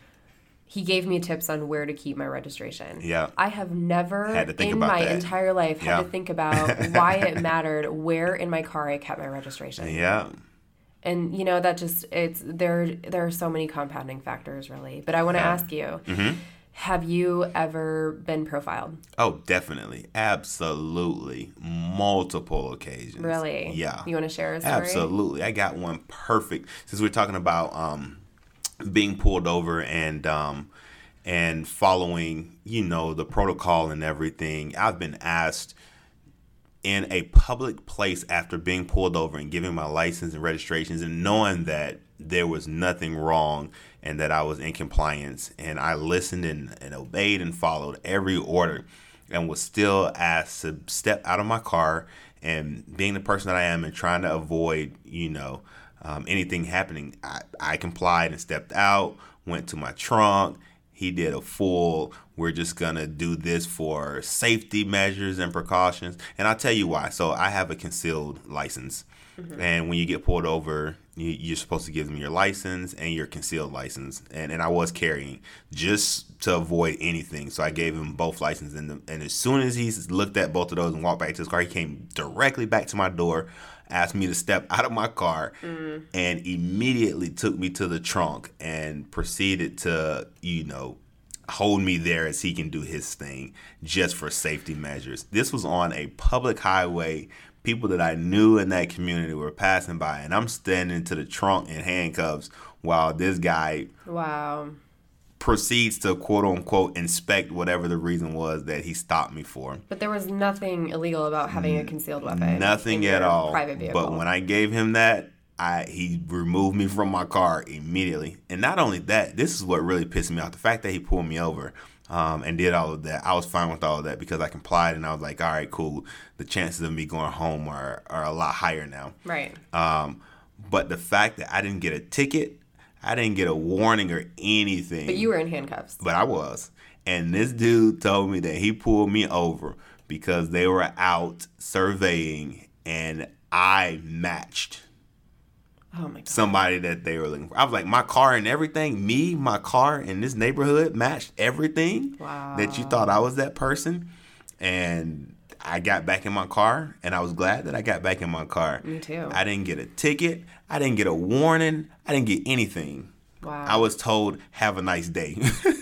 Speaker 1: he gave me tips on where to keep my registration.
Speaker 2: Yeah,
Speaker 1: I have never
Speaker 2: had to think
Speaker 1: in
Speaker 2: about
Speaker 1: my
Speaker 2: that.
Speaker 1: entire life had
Speaker 2: yeah.
Speaker 1: to think about why it mattered where in my car I kept my registration.
Speaker 2: Yeah.
Speaker 1: And, you know, that just, it's, there There are so many compounding factors, really. But I want to
Speaker 2: yeah.
Speaker 1: ask you,
Speaker 2: mm-hmm.
Speaker 1: Have you ever been profiled?
Speaker 2: Oh, definitely. Absolutely. Multiple occasions.
Speaker 1: Really?
Speaker 2: Yeah.
Speaker 1: You want to share a story?
Speaker 2: Absolutely. I got one perfect. Since we're talking about um, being pulled over and um, and following, you know, the protocol and everything, I've been asked in a public place after being pulled over and giving my license and registrations and knowing that there was nothing wrong and that I was in compliance, and I listened and, and obeyed and followed every order, and was still asked to step out of my car, and being the person that I am and trying to avoid, you know, um, anything happening, I, I complied and stepped out, went to my trunk. He did a full, we're just going to do this for safety measures and precautions. And I'll tell you why. So I have a concealed license. Mm-hmm. And when you get pulled over, you, you're supposed to give them your license and your concealed license. And, and I was carrying just to avoid anything. So I gave him both licenses. And, the, and as soon as he looked at both of those and walked back to his car, he came directly back to my door, asked me to step out of my car, mm. and immediately took me to the trunk and proceeded to, you know, hold me there as he can do his thing just for safety measures. This was on a public highway. People that I knew in that community were passing by, and I'm standing to the trunk in handcuffs while this guy
Speaker 1: wow.
Speaker 2: proceeds to quote unquote inspect whatever the reason was that he stopped me for.
Speaker 1: But there was nothing illegal about having a concealed weapon.
Speaker 2: Nothing at all.
Speaker 1: Private vehicle.
Speaker 2: But when I gave him that, I he removed me from my car immediately. And not only that, this is what really pissed me off. The fact that he pulled me over um, and did all of that. I was fine with all of that because I complied, and I was like, all right, cool. The chances of me going home are, are a lot higher now.
Speaker 1: Right.
Speaker 2: Um, but the fact that I didn't get a ticket, I didn't get a warning or anything.
Speaker 1: But you were in handcuffs.
Speaker 2: But I was. And this dude told me that he pulled me over because they were out surveying and I matched
Speaker 1: oh my God.
Speaker 2: somebody that they were looking for. I was like, my car and everything, me, my car in this neighborhood matched everything.
Speaker 1: Wow.
Speaker 2: That you thought I was that person. And I got back in my car, and I was glad that I got back in my car.
Speaker 1: Me too.
Speaker 2: I didn't get a ticket. I didn't get a warning. I didn't get anything.
Speaker 1: Wow.
Speaker 2: I was told, have a nice day.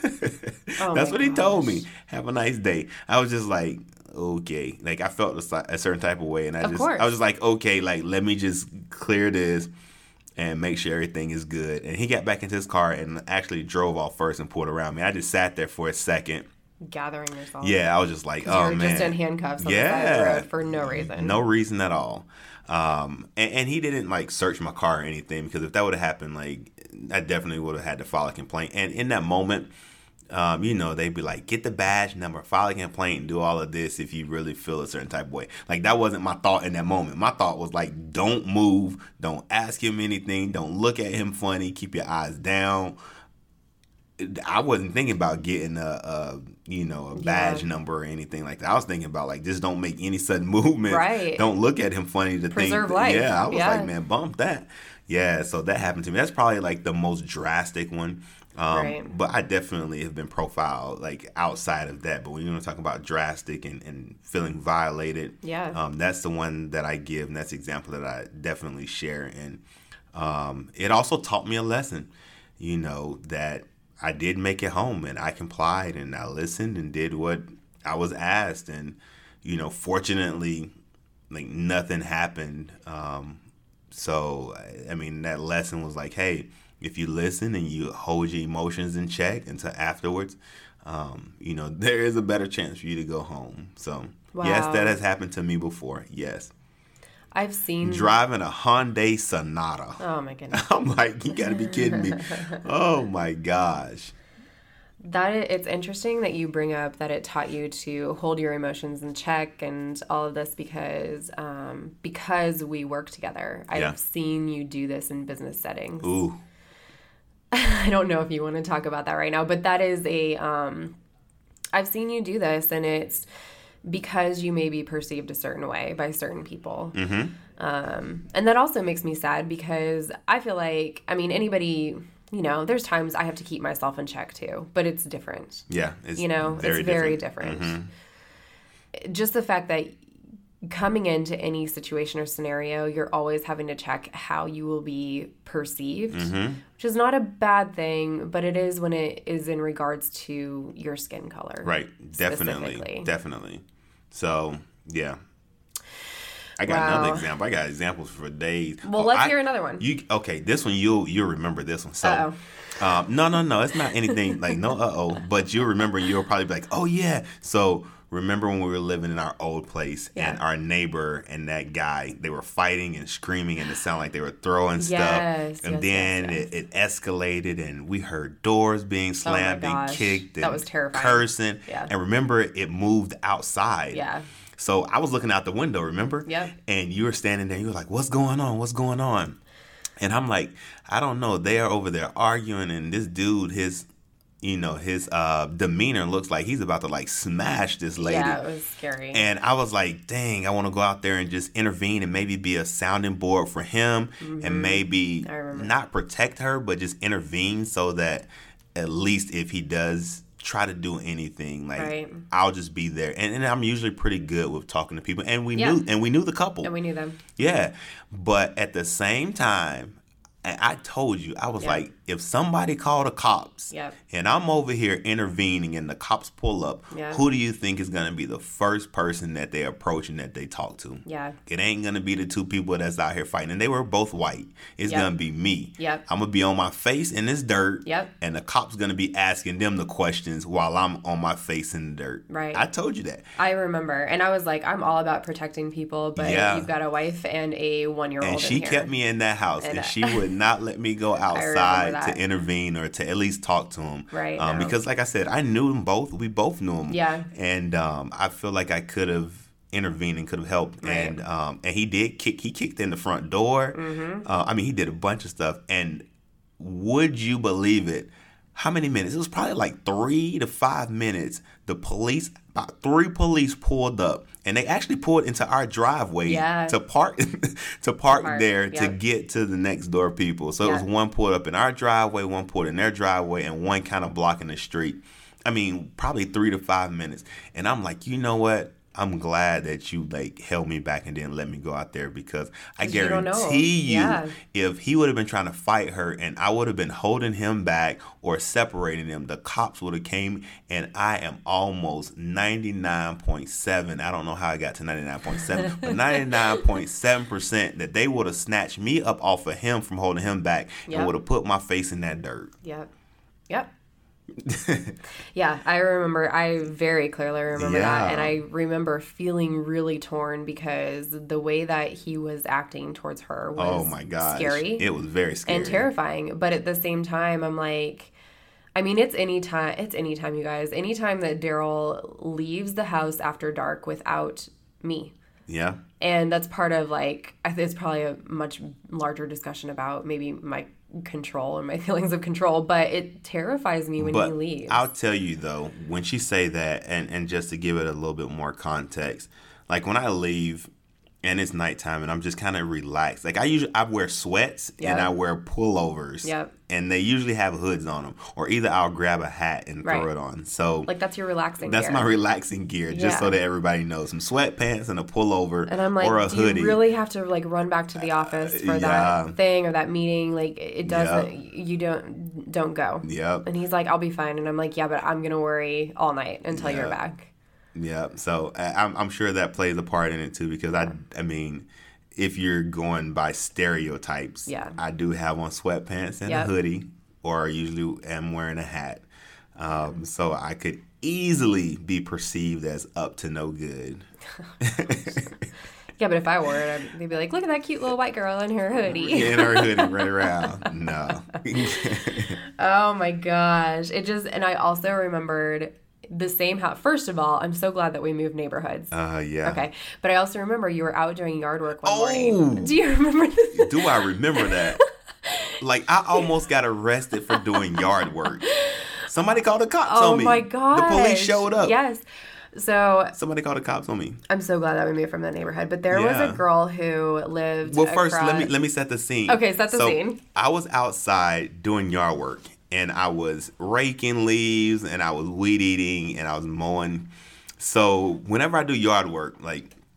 Speaker 1: oh
Speaker 2: That's what
Speaker 1: gosh.
Speaker 2: he told me. Have a nice day. I was just like, okay. Like, I felt a, a certain type of way, and I
Speaker 1: of
Speaker 2: just,
Speaker 1: course.
Speaker 2: I was just like, okay, like, let me just clear this and make sure everything is good. And he got back into his car and actually drove off first and pulled around me. I just sat there for a second.
Speaker 1: Gathering yourself.
Speaker 2: Yeah, I was just like, oh,
Speaker 1: you were
Speaker 2: man.
Speaker 1: just in handcuffs on
Speaker 2: yeah.
Speaker 1: the side of the road for no reason.
Speaker 2: No reason at all. Um, and, and he didn't, like, search my car or anything, because if that would have happened, like, I definitely would have had to file a complaint. And in that moment, um, you know, they'd be like, get the badge number, file a complaint, and do all of this if you really feel a certain type of way. Like, that wasn't my thought in that moment. My thought was like, don't move, don't ask him anything, don't look at him funny, keep your eyes down. I wasn't thinking about getting a, a you know, a badge yeah. number or anything like that. I was thinking about, like, just don't make any sudden movements.
Speaker 1: Right.
Speaker 2: Don't look at him funny to
Speaker 1: Preserve
Speaker 2: think.
Speaker 1: life.
Speaker 2: Yeah, I was
Speaker 1: yeah.
Speaker 2: like, man, bump that. Yeah, so that happened to me. That's probably, like, the most drastic one. Um,
Speaker 1: right.
Speaker 2: But I definitely have been profiled, like, outside of that. But when you're going to talk about drastic and, and feeling violated,
Speaker 1: yeah,
Speaker 2: um, that's the one that I give, and that's the example that I definitely share. And um, it also taught me a lesson, you know, that I did make it home, and I complied, and I listened and did what I was asked. And, you know, fortunately, like, nothing happened. Um, so, I mean, that lesson was like, hey, if you listen and you hold your emotions in check until afterwards, um, you know, there is a better chance for you to go home. So, wow. Yes, that has happened to me before. Yes.
Speaker 1: I've seen...
Speaker 2: Driving a Hyundai Sonata.
Speaker 1: Oh, my goodness.
Speaker 2: I'm like, you got to be kidding me. Oh, my gosh.
Speaker 1: That it's interesting that you bring up that it taught you to hold your emotions in check and all of this because um, because we work together. I've
Speaker 2: yeah.
Speaker 1: seen you do this in business settings.
Speaker 2: Ooh.
Speaker 1: I don't know if you want to talk about that right now, but that is a... Um, I've seen you do this, and it's... because you may be perceived a certain way by certain people.
Speaker 2: Mm-hmm.
Speaker 1: Um, and that also makes me sad because I feel like, I mean, anybody, you know, there's times I have to keep myself in check too, but it's different.
Speaker 2: Yeah. It's
Speaker 1: you know,
Speaker 2: very
Speaker 1: it's very
Speaker 2: different.
Speaker 1: different.
Speaker 2: Mm-hmm.
Speaker 1: Just the fact that coming into any situation or scenario, you're always having to check how you will be perceived, mm-hmm. which is not a bad thing, but it is when it is in regards to your skin color.
Speaker 2: Right. Definitely. Definitely. So, yeah. I got wow. another example. I got examples for days.
Speaker 1: Well, oh, let's I, hear another one.
Speaker 2: You okay? This one you'll you'll remember this one. So, um, no, no, no. It's not anything like no uh oh. But you'll remember. You'll probably be like, oh yeah. So remember when we were living in our old place yeah. and our neighbor and that guy, they were fighting and screaming and it sounded like they were throwing stuff.
Speaker 1: Yes,
Speaker 2: and
Speaker 1: yes,
Speaker 2: then
Speaker 1: yes, yes.
Speaker 2: It, it escalated and we heard doors being slammed
Speaker 1: oh
Speaker 2: and kicked and
Speaker 1: that was terrifying.
Speaker 2: Cursing.
Speaker 1: Yeah.
Speaker 2: And remember, it moved outside.
Speaker 1: Yeah.
Speaker 2: So I was looking out the window, remember?
Speaker 1: Yep.
Speaker 2: And you were standing there. You were like, what's going on? What's going on? And I'm like, I don't know. They are over there arguing. And this dude, his, you know, his uh, demeanor looks like he's about to like smash this lady.
Speaker 1: Yeah, it was scary.
Speaker 2: And I was like, dang, I want to go out there and just intervene and maybe be a sounding board for him mm-hmm. and maybe not protect her, but just intervene so that at least if he does try to do anything, like right. I'll just be there, and, and I'm usually pretty good with talking to people, and we yeah. knew and we knew the couple,
Speaker 1: and we knew them,
Speaker 2: yeah. But at the same time, and I told you, I was yep. like, if somebody called the cops,
Speaker 1: yep.
Speaker 2: and I'm over here intervening, and the cops pull up,
Speaker 1: yep.
Speaker 2: who do you think is going to be the first person that they approach and that they talk to?
Speaker 1: Yeah,
Speaker 2: it ain't going to be the two people that's out here fighting, and they were both white. It's yep. going to be me.
Speaker 1: Yep.
Speaker 2: I'm going to be on my face in this dirt,
Speaker 1: yep.
Speaker 2: and the cops going to be asking them the questions while I'm on my face in the dirt.
Speaker 1: Right.
Speaker 2: I told you that.
Speaker 1: I remember, and I was like, I'm all about protecting people, but yeah. you've got a wife and a one-year-old
Speaker 2: and she
Speaker 1: in here.
Speaker 2: kept me in that house, and, and she would not let me go outside to intervene or to at least talk to him.
Speaker 1: Right.
Speaker 2: Um,
Speaker 1: no.
Speaker 2: Because like I said, I knew them both. We both knew him.
Speaker 1: Yeah.
Speaker 2: And um, I feel like I could have intervened and could have helped.
Speaker 1: Right.
Speaker 2: And um, and he did kick. He kicked in the front door.
Speaker 1: Mm-hmm.
Speaker 2: Uh, I mean, he did a bunch of stuff. And would you believe it? How many minutes? It was probably like three to five minutes. The police, about three police pulled up, and they actually pulled into our driveway
Speaker 1: yeah.
Speaker 2: to park to park, park there
Speaker 1: yep.
Speaker 2: to get to the next door people. So
Speaker 1: yeah.
Speaker 2: it was one pulled up in our driveway, one pulled in their driveway, and one kind of blocking the street. I mean, probably three to five minutes. And I'm like, you know what? I'm glad that you like held me back and didn't let me go out there, because I guarantee you,
Speaker 1: yeah.
Speaker 2: if he would have been trying to fight her and I would have been holding him back or separating them, the cops would have came, and I am almost ninety-nine point seven. I don't know how I got to ninety-nine point seven, but ninety-nine point seven percent that they would have snatched me up off of him from holding him back yep. and would have put my face in that dirt.
Speaker 1: Yep. Yep. Yeah, I remember, I very clearly remember
Speaker 2: yeah.
Speaker 1: that, and I remember feeling really torn because the way that he was acting towards her was
Speaker 2: oh my gosh.
Speaker 1: scary.
Speaker 2: It was very scary.
Speaker 1: And terrifying, but at the same time, I'm like, I mean, it's any time, it's any time, you guys, anytime that Daryl leaves the house after dark without me.
Speaker 2: Yeah.
Speaker 1: And that's part of, like, I think it's probably a much larger discussion about maybe my control and my feelings of control, but it terrifies me when
Speaker 2: but
Speaker 1: he leaves.
Speaker 2: I'll tell you, though, when she say that, and, and just to give it a little bit more context, like when I leave and it's nighttime and I'm just kind of relaxed, like I usually I wear sweats yep. and I wear pullovers
Speaker 1: yep.
Speaker 2: and they usually have hoods on them, or either I'll grab a hat and
Speaker 1: right.
Speaker 2: throw it on. So
Speaker 1: like that's your relaxing
Speaker 2: that's
Speaker 1: gear.
Speaker 2: my relaxing gear, just
Speaker 1: yeah.
Speaker 2: so that everybody knows. Some sweatpants and a pullover
Speaker 1: and I'm like,
Speaker 2: or a
Speaker 1: do
Speaker 2: hoodie.
Speaker 1: You really have to like run back to the office for
Speaker 2: uh, yeah.
Speaker 1: that thing or that meeting? Like it doesn't.
Speaker 2: Yep.
Speaker 1: You don't don't go.
Speaker 2: Yep.
Speaker 1: And he's like, I'll be fine. And I'm like, yeah, but I'm gonna worry all night until
Speaker 2: yep.
Speaker 1: you're back.
Speaker 2: Yeah. So I'm I'm sure that plays a part in it too, because I I mean, if you're going by stereotypes,
Speaker 1: yeah.
Speaker 2: I do have on sweatpants and
Speaker 1: yep.
Speaker 2: a hoodie, or I usually am wearing a hat. Um, so I could easily be perceived as up to no good.
Speaker 1: Yeah, but if I wore it, I'd, they'd be like, look at that cute little white girl in her hoodie.
Speaker 2: In her hoodie, right around. No.
Speaker 1: Oh, my gosh. It just, and I also remembered the same house. First of all, I'm so glad that we moved neighborhoods.
Speaker 2: Uh, yeah.
Speaker 1: Okay. But I also remember you were out doing yard work one
Speaker 2: oh,
Speaker 1: morning. Do you remember this?
Speaker 2: Do I remember that? Like, I almost got arrested for doing yard work. Somebody called the cops
Speaker 1: oh
Speaker 2: on me.
Speaker 1: Oh, my gosh.
Speaker 2: The police showed up.
Speaker 1: Yes. So
Speaker 2: somebody called the cops on me.
Speaker 1: I'm so glad that we moved from that neighborhood. But there
Speaker 2: yeah.
Speaker 1: was a girl who lived.
Speaker 2: Well, first
Speaker 1: across...
Speaker 2: let me let me set the scene.
Speaker 1: Okay, set the
Speaker 2: so,
Speaker 1: scene.
Speaker 2: I was outside doing yard work, and I was raking leaves, and I was weed eating, and I was mowing. So whenever I do yard work, like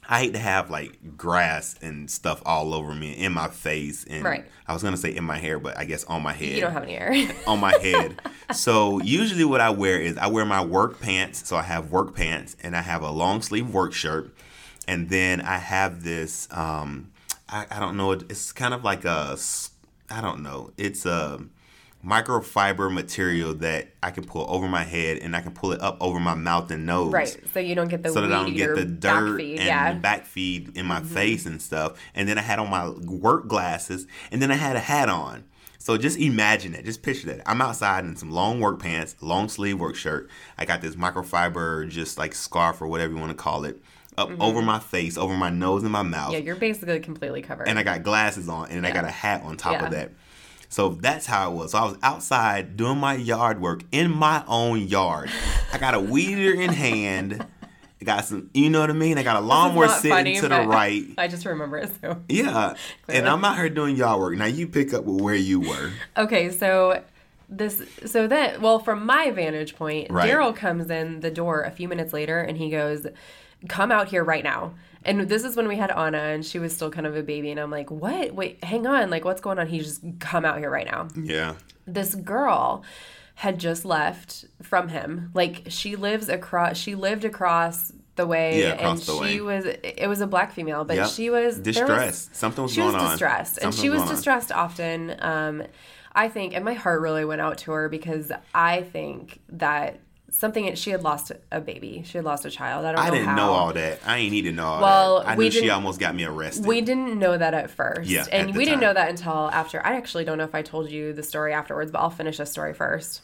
Speaker 2: I hate to have like grass and stuff all over me, in my face, and
Speaker 1: right.
Speaker 2: I was gonna say in my hair, but I guess on my head.
Speaker 1: You don't have any hair.
Speaker 2: On my head. So usually what I wear is I wear my work pants. So I have work pants, and I have a long sleeve work shirt, and then I have this. Um, I, I don't know. It's kind of like a. I don't know. It's a microfiber material that I can pull over my head, and I can pull it up over my mouth and nose.
Speaker 1: Right, so you don't get the
Speaker 2: so that I don't get the dirt
Speaker 1: feed,
Speaker 2: and
Speaker 1: yeah.
Speaker 2: the back feed in my mm-hmm. face and stuff. And then I had on my work glasses, and then I had a hat on. So just imagine that. Just picture that. I'm outside in some long work pants, long sleeve work shirt. I got this microfiber, just like scarf or whatever you want to call it, up mm-hmm. over my face, over my nose and my mouth.
Speaker 1: Yeah, you're basically completely covered.
Speaker 2: And I got glasses on, and yeah. I got a hat on top
Speaker 1: yeah.
Speaker 2: of that. So that's how it was. So I was outside doing my yard work in my own yard. I got a weeder in hand. I got some, you know what I mean? I got a lawnmower sitting funny, to the right.
Speaker 1: I just remember it so.
Speaker 2: Yeah. Clearly. And I'm out here doing yard work. Now you pick up with where you were.
Speaker 1: Okay, so this, so then, well, from my vantage point, right. Daryl comes in the door a few minutes later, and he goes, "Come out here right now." And this is when we had Anna, and she was still kind of a baby. And I'm like, what? Wait, hang on. Like, what's going on? He just come out here right now.
Speaker 2: Yeah.
Speaker 1: This girl had just left from him. Like, she lives across, she lived across the way.
Speaker 2: Yeah, across
Speaker 1: and
Speaker 2: the
Speaker 1: she
Speaker 2: way.
Speaker 1: was, it was a black female, but
Speaker 2: yep.
Speaker 1: she was.
Speaker 2: Distressed. Was, Something was going on.
Speaker 1: She was distressed.
Speaker 2: Something
Speaker 1: and she was,
Speaker 2: was
Speaker 1: distressed often. Um, I think, and my heart really went out to her because I think that something, she had lost a baby. She had lost a child. I don't know
Speaker 2: I didn't
Speaker 1: how.
Speaker 2: know all that. I ain't need to know all
Speaker 1: well,
Speaker 2: that. I
Speaker 1: we
Speaker 2: knew she almost got me arrested.
Speaker 1: We didn't know that at first.
Speaker 2: Yeah,
Speaker 1: and
Speaker 2: at the
Speaker 1: we
Speaker 2: time.
Speaker 1: didn't know that until after. I actually don't know if I told you the story afterwards, but I'll finish the story first.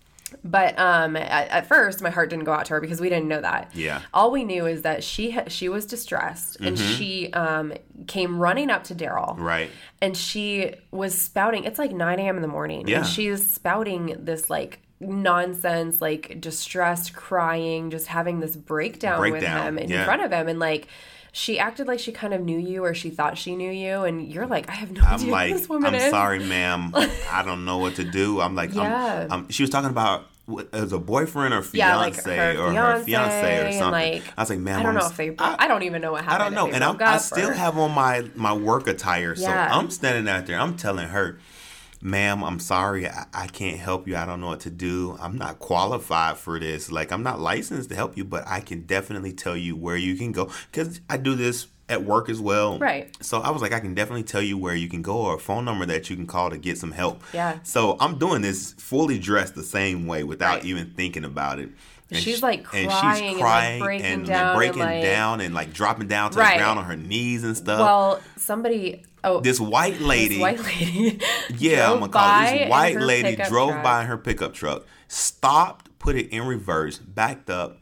Speaker 1: But um, at, at first, my heart didn't go out to her because we didn't know that.
Speaker 2: Yeah.
Speaker 1: All we knew is that she ha- she was distressed, and
Speaker 2: mm-hmm.
Speaker 1: she um, came running up to Daryl.
Speaker 2: Right.
Speaker 1: And she was spouting. It's like nine a.m. in the morning.
Speaker 2: Yeah.
Speaker 1: And she is spouting this, like, nonsense, like, distressed, crying, just having this breakdown,
Speaker 2: breakdown.
Speaker 1: with him in
Speaker 2: yeah.
Speaker 1: front of him. And, like, she acted like she kind of knew you, or she thought she knew you, and you're like, I have no
Speaker 2: I'm
Speaker 1: idea
Speaker 2: like,
Speaker 1: who this woman
Speaker 2: I'm
Speaker 1: is.
Speaker 2: sorry, ma'am. I don't know what to do. I'm like,
Speaker 1: yeah.
Speaker 2: I'm, I'm, she was talking about as a boyfriend or fiance,
Speaker 1: yeah, like her
Speaker 2: or
Speaker 1: fiance,
Speaker 2: her fiance or something.
Speaker 1: Like,
Speaker 2: I was like, ma'am,
Speaker 1: I don't
Speaker 2: I'm,
Speaker 1: know if they.
Speaker 2: I,
Speaker 1: I don't even know what happened.
Speaker 2: I don't know, and I'm, I still or... have on my my work attire, so
Speaker 1: yeah.
Speaker 2: I'm standing out there. I'm telling her, ma'am, I'm sorry, I, I can't help you. I don't know what to do. I'm not qualified for this. Like, I'm not licensed to help you, but I can definitely tell you where you can go because I do this at work as well.
Speaker 1: Right.
Speaker 2: So I was like, I can definitely tell you where you can go or a phone number that you can call to get some help.
Speaker 1: Yeah.
Speaker 2: So I'm doing this fully dressed the same way without
Speaker 1: right.
Speaker 2: even thinking about it. And
Speaker 1: she's
Speaker 2: she,
Speaker 1: like crying
Speaker 2: and, she's crying
Speaker 1: and like breaking
Speaker 2: and
Speaker 1: down,
Speaker 2: breaking
Speaker 1: and like,
Speaker 2: down and like dropping down to
Speaker 1: right.
Speaker 2: the ground on her knees and stuff.
Speaker 1: Well, somebody. Oh,
Speaker 2: this white lady.
Speaker 1: This white lady.
Speaker 2: Yeah, I'm gonna call it. This white
Speaker 1: in
Speaker 2: lady drove
Speaker 1: truck.
Speaker 2: by in her pickup truck, stopped, put it in reverse, backed up,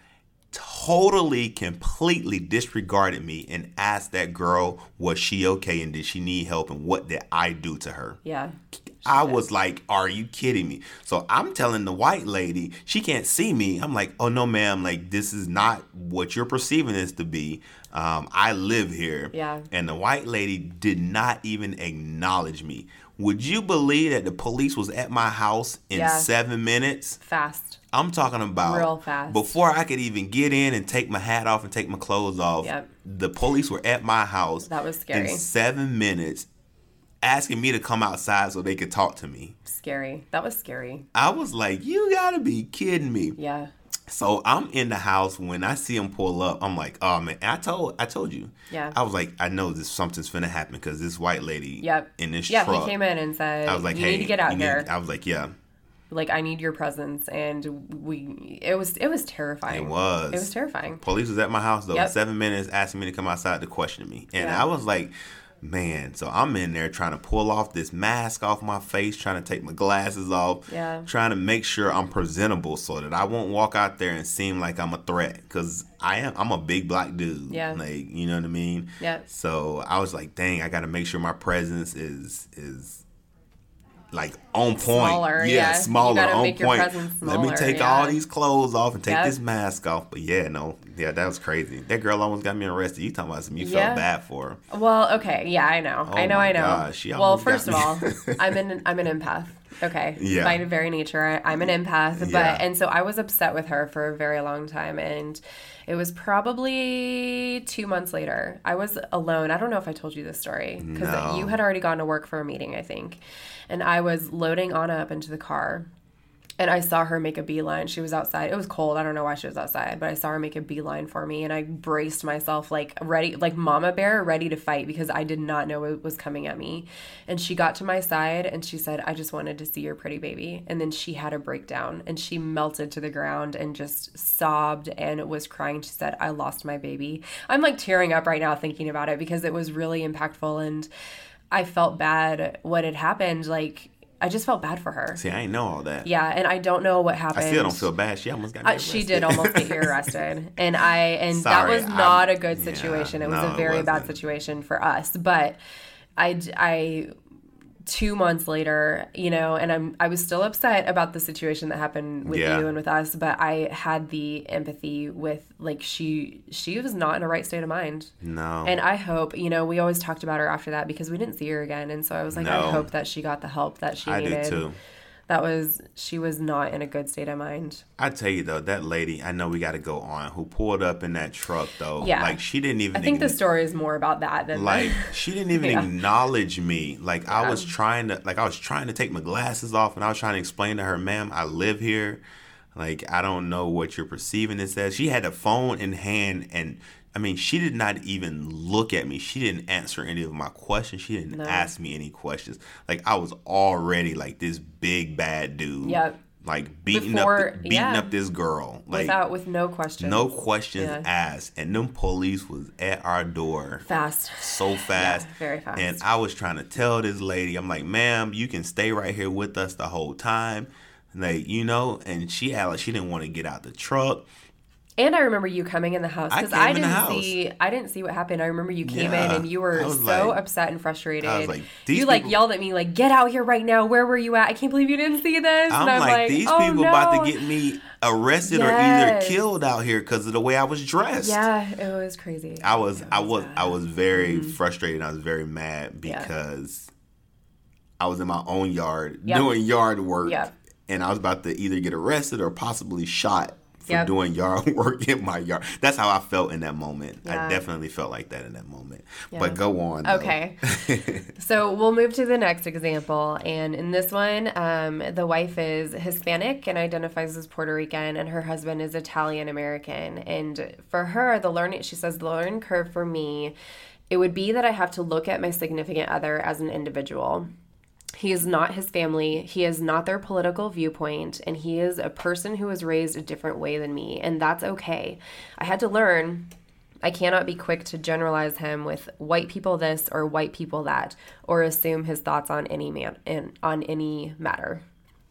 Speaker 2: totally, completely disregarded me, and asked that girl, was she okay and did she need help and what did I do to her?
Speaker 1: Yeah.
Speaker 2: I was like, are you kidding me? So I'm telling the white lady, she can't see me. I'm like, oh, no, ma'am. Like, this is not what you're perceiving this to be. Um, I live here.
Speaker 1: Yeah.
Speaker 2: And the white lady did not even acknowledge me. Would you believe that the police was at my house in
Speaker 1: yeah.
Speaker 2: seven minutes?
Speaker 1: Fast.
Speaker 2: I'm talking about
Speaker 1: real fast.
Speaker 2: Before I could even get in and take my hat off and take my clothes off,
Speaker 1: yep.
Speaker 2: the police were at my house.
Speaker 1: That was scary.
Speaker 2: In seven minutes. Asking me to come outside so they could talk to me.
Speaker 1: Scary. That was scary.
Speaker 2: I was like, you gotta be kidding me.
Speaker 1: Yeah.
Speaker 2: So I'm in the house. When I see him pull up, I'm like, oh man. And I told I told you.
Speaker 1: Yeah.
Speaker 2: I was like, I know this something's finna happen because this white lady
Speaker 1: yep.
Speaker 2: in this
Speaker 1: yeah,
Speaker 2: truck.
Speaker 1: Yeah, he came in and said,
Speaker 2: I was like,
Speaker 1: you
Speaker 2: hey,
Speaker 1: need to get out
Speaker 2: you
Speaker 1: here.
Speaker 2: Need, I was like, yeah.
Speaker 1: Like, I need your presence. And we, it was, it was terrifying.
Speaker 2: It was.
Speaker 1: It was terrifying.
Speaker 2: Police was at my house though.
Speaker 1: Yep.
Speaker 2: Seven minutes asking me to come outside to question me. And
Speaker 1: yeah.
Speaker 2: I was like, man, so I'm in there trying to pull off this mask off my face, trying to take my glasses off,
Speaker 1: yeah.
Speaker 2: trying to make sure I'm presentable so that I won't walk out there and seem like I'm a threat, because I am. I'm a big black dude.
Speaker 1: Yeah.
Speaker 2: Like, you know what I mean?
Speaker 1: Yeah.
Speaker 2: So I was like, dang, I got to make sure my presence is is like on point.
Speaker 1: Smaller,
Speaker 2: yeah,
Speaker 1: yeah.
Speaker 2: smaller,
Speaker 1: you gotta
Speaker 2: on
Speaker 1: make your
Speaker 2: point.
Speaker 1: presence smaller,
Speaker 2: Let me take
Speaker 1: yeah.
Speaker 2: all these clothes off and take
Speaker 1: yep.
Speaker 2: this mask off. But yeah, no, yeah, that was crazy. That girl almost got me arrested. You talking about some? You
Speaker 1: yeah.
Speaker 2: felt bad for her.
Speaker 1: Well, okay, yeah, I know,
Speaker 2: Oh
Speaker 1: I know,
Speaker 2: my
Speaker 1: I know.
Speaker 2: gosh, she
Speaker 1: well,
Speaker 2: almost
Speaker 1: first of
Speaker 2: got
Speaker 1: all,
Speaker 2: me.
Speaker 1: I'm an I'm an empath. Okay.
Speaker 2: Yeah.
Speaker 1: By very nature, I, I'm an empath. But
Speaker 2: Yeah.
Speaker 1: and so I was upset with her for a very long time. And it was probably two months later. I was alone. I don't know if I told you this story. Because
Speaker 2: No.
Speaker 1: you had already gone to work for a meeting, I think. And I was loading Anna up into the car. And I saw her make a beeline. She was outside. It was cold. I don't know why she was outside, but I saw her make a beeline for me. And I braced myself like ready, like mama bear, ready to fight because I did not know it was coming at me. And she got to my side and she said, I just wanted to see your pretty baby. And then she had a breakdown and she melted to the ground and just sobbed and was crying. She said, I lost my baby. I'm like tearing up right now thinking about it because it was really impactful. And I felt bad what had happened. Like, I just felt bad for her.
Speaker 2: See, I ain't know all that.
Speaker 1: Yeah, and I don't know what happened.
Speaker 2: I still don't feel bad. She almost got me
Speaker 1: Uh,
Speaker 2: arrested.
Speaker 1: she did almost get you arrested. And I and
Speaker 2: Sorry,
Speaker 1: that was not
Speaker 2: I'm-
Speaker 1: a good
Speaker 2: yeah,
Speaker 1: situation. it was
Speaker 2: no,
Speaker 1: a
Speaker 2: it
Speaker 1: very bad
Speaker 2: wasn't.
Speaker 1: situation for us. But I, I two months later, you know, and I'm I was still upset about the situation that happened with
Speaker 2: Yeah.
Speaker 1: you and with us, but I had the empathy with like she she was not in a right state of mind.
Speaker 2: No.
Speaker 1: And I hope, you know, we always talked about her after that because we didn't see her again. And so I was like,
Speaker 2: No.
Speaker 1: I hope that she got the help that she
Speaker 2: I
Speaker 1: needed.
Speaker 2: did too.
Speaker 1: That was, she was not in a good state of mind.
Speaker 2: I tell you though, that lady, I know we got to go on, who pulled up in that truck though.
Speaker 1: Yeah.
Speaker 2: Like she didn't even.
Speaker 1: I think the
Speaker 2: ign-
Speaker 1: story is more about that than
Speaker 2: Like she didn't even
Speaker 1: Yeah.
Speaker 2: acknowledge me. Like I
Speaker 1: Yeah.
Speaker 2: was trying to, like I was trying to take my glasses off, and I was trying to explain to her, "Ma'am, I live here. Like I don't know what you're perceiving this as." She had a phone in hand, and I mean, she did not even look at me. She didn't answer any of my questions. She didn't
Speaker 1: No.
Speaker 2: ask me any questions. Like I was already like this big bad dude.
Speaker 1: Yep.
Speaker 2: Like beating
Speaker 1: Before-
Speaker 2: up, the, beating
Speaker 1: yeah.
Speaker 2: up this girl. Like
Speaker 1: without, with no questions.
Speaker 2: no questions
Speaker 1: Yeah.
Speaker 2: asked, and them police was at our door
Speaker 1: Fast.
Speaker 2: so fast.
Speaker 1: Yeah, very fast.
Speaker 2: And I was trying to tell this lady, I'm like, ma'am, you can stay right here with us the whole time. Like, you know, and she had like she didn't want to get out the truck.
Speaker 1: And I remember you coming in the house
Speaker 2: I
Speaker 1: because
Speaker 2: came
Speaker 1: I,
Speaker 2: in the
Speaker 1: didn't
Speaker 2: house.
Speaker 1: see. I didn't see what happened. I remember you came in
Speaker 2: Yeah.
Speaker 1: and you were
Speaker 2: I was
Speaker 1: so
Speaker 2: like-
Speaker 1: upset and frustrated.
Speaker 2: I was like, these
Speaker 1: you like
Speaker 2: people-
Speaker 1: yelled at me like, "Get out here right now! Where were you at? I can't believe you didn't see this."
Speaker 2: I'm,
Speaker 1: and I'm
Speaker 2: like,
Speaker 1: like,
Speaker 2: these
Speaker 1: oh,
Speaker 2: people
Speaker 1: no.
Speaker 2: about to get me arrested or
Speaker 1: Yes.
Speaker 2: either killed out here because of the way I was dressed.
Speaker 1: Yeah, it was crazy.
Speaker 2: I was,
Speaker 1: It
Speaker 2: I was,
Speaker 1: bad.
Speaker 2: I was very frustrated. I was very mad
Speaker 1: Yeah.
Speaker 2: because I was in my own yard
Speaker 1: Yep.
Speaker 2: doing yard work,
Speaker 1: Yep.
Speaker 2: and I was about to either get arrested or possibly shot for
Speaker 1: Yep.
Speaker 2: doing yard work in my yard. That's how I felt in that moment.
Speaker 1: Yeah.
Speaker 2: I definitely felt like that in that moment.
Speaker 1: Yeah.
Speaker 2: But go on. though.
Speaker 1: Okay. So we'll move to the next example. And in this one, um, the wife is Hispanic and identifies as Puerto Rican, and her husband is Italian American. And for her, the learning, she says, the learning curve for me, it would be that I have to look at my significant other as an individual. He is not his family. He is not their political viewpoint. And he is a person who was raised a different way than me. And that's okay. I had to learn I cannot be quick to generalize him with white people this or white people that, or assume his thoughts on any man in, on any matter.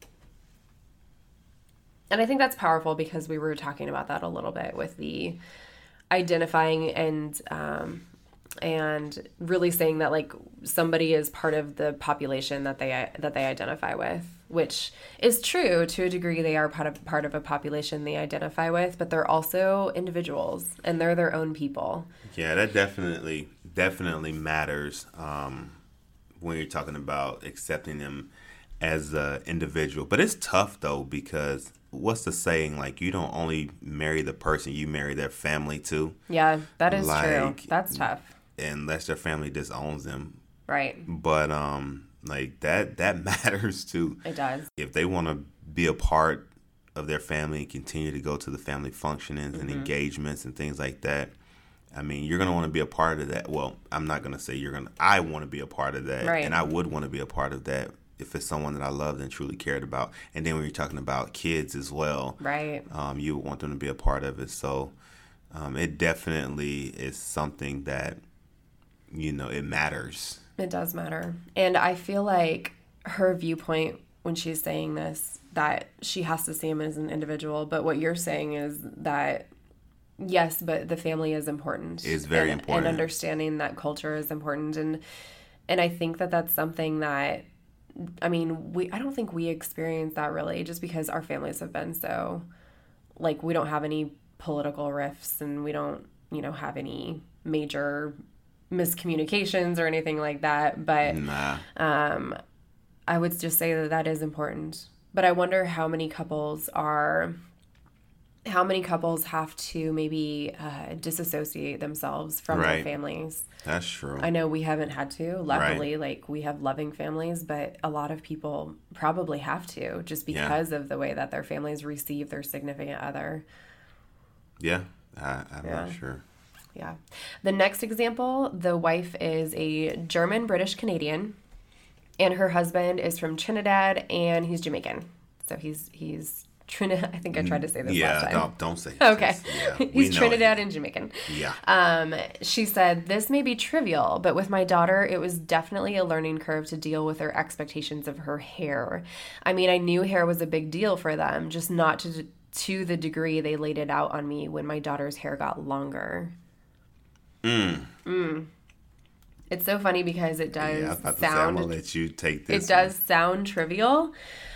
Speaker 1: And I think that's powerful because we were talking about that a little bit with the identifying and um, and really saying that like somebody is part of the population that they that they identify with, which is true to a degree. They are part of part of a population they identify with, but they're also individuals and they're their own people.
Speaker 2: Yeah, that definitely definitely matters um, when you're talking about accepting them as an individual. But it's tough though, because what's the saying? Like, you don't only marry the person, you marry their family too.
Speaker 1: Yeah, that is
Speaker 2: Like,
Speaker 1: true. That's tough.
Speaker 2: Unless their family disowns them.
Speaker 1: Right.
Speaker 2: But um, like that that matters too.
Speaker 1: It does.
Speaker 2: If they want to be a part of their family and continue to go to the family functionings
Speaker 1: Mm-hmm.
Speaker 2: and engagements and things like that, I mean, you're going to want to be a part of that. Well, I'm not going to say you're going to, I want to be a part of that.
Speaker 1: Right.
Speaker 2: And I would want to be a part of that if it's someone that I loved and truly cared about. And then when you're talking about kids as well,
Speaker 1: Right.
Speaker 2: um, you would want them to be a part of it. So um, it definitely is something that, you know, it matters.
Speaker 1: It does matter. And I feel like her viewpoint when she's saying this, that she has to see him as an individual. But what you're saying is that, yes, but the family is important.
Speaker 2: It's very
Speaker 1: and,
Speaker 2: important.
Speaker 1: And understanding that culture is important. And and I think that that's something that, I mean, we I don't think we experience that really, just because our families have been so, like, we don't have any political rifts and we don't, you know, have any major miscommunications or anything like that. But
Speaker 2: Nah.
Speaker 1: um, I would just say that that is important. But I wonder how many couples are, how many couples have to maybe uh, disassociate themselves from
Speaker 2: Right.
Speaker 1: their families.
Speaker 2: That's true.
Speaker 1: I know we haven't had to. Luckily, like we have loving families, but a lot of people probably have to just because yeah. of the way that their families receive their significant other.
Speaker 2: Yeah, I, I'm
Speaker 1: yeah.
Speaker 2: not sure.
Speaker 1: Yeah. The next example, the wife is a German British Canadian, and her husband is from Trinidad, and he's Jamaican. So he's he's Trinidad. I think I tried to say this
Speaker 2: yeah,
Speaker 1: last time.
Speaker 2: Yeah, don't, don't say it.
Speaker 1: Okay.
Speaker 2: Just, yeah,
Speaker 1: he's Trinidad and Jamaican.
Speaker 2: Yeah.
Speaker 1: Um, she said, this may be trivial, but with my daughter, it was definitely a learning curve to deal with her expectations of her hair. I mean, I knew hair was a big deal for them, just not to to the degree they laid it out on me when my daughter's hair got longer.
Speaker 2: Mm.
Speaker 1: Mm. It's so funny because it does
Speaker 2: yeah, I thought
Speaker 1: sound.
Speaker 2: To say, I'm gonna let you take this.
Speaker 1: It does one. sound trivial,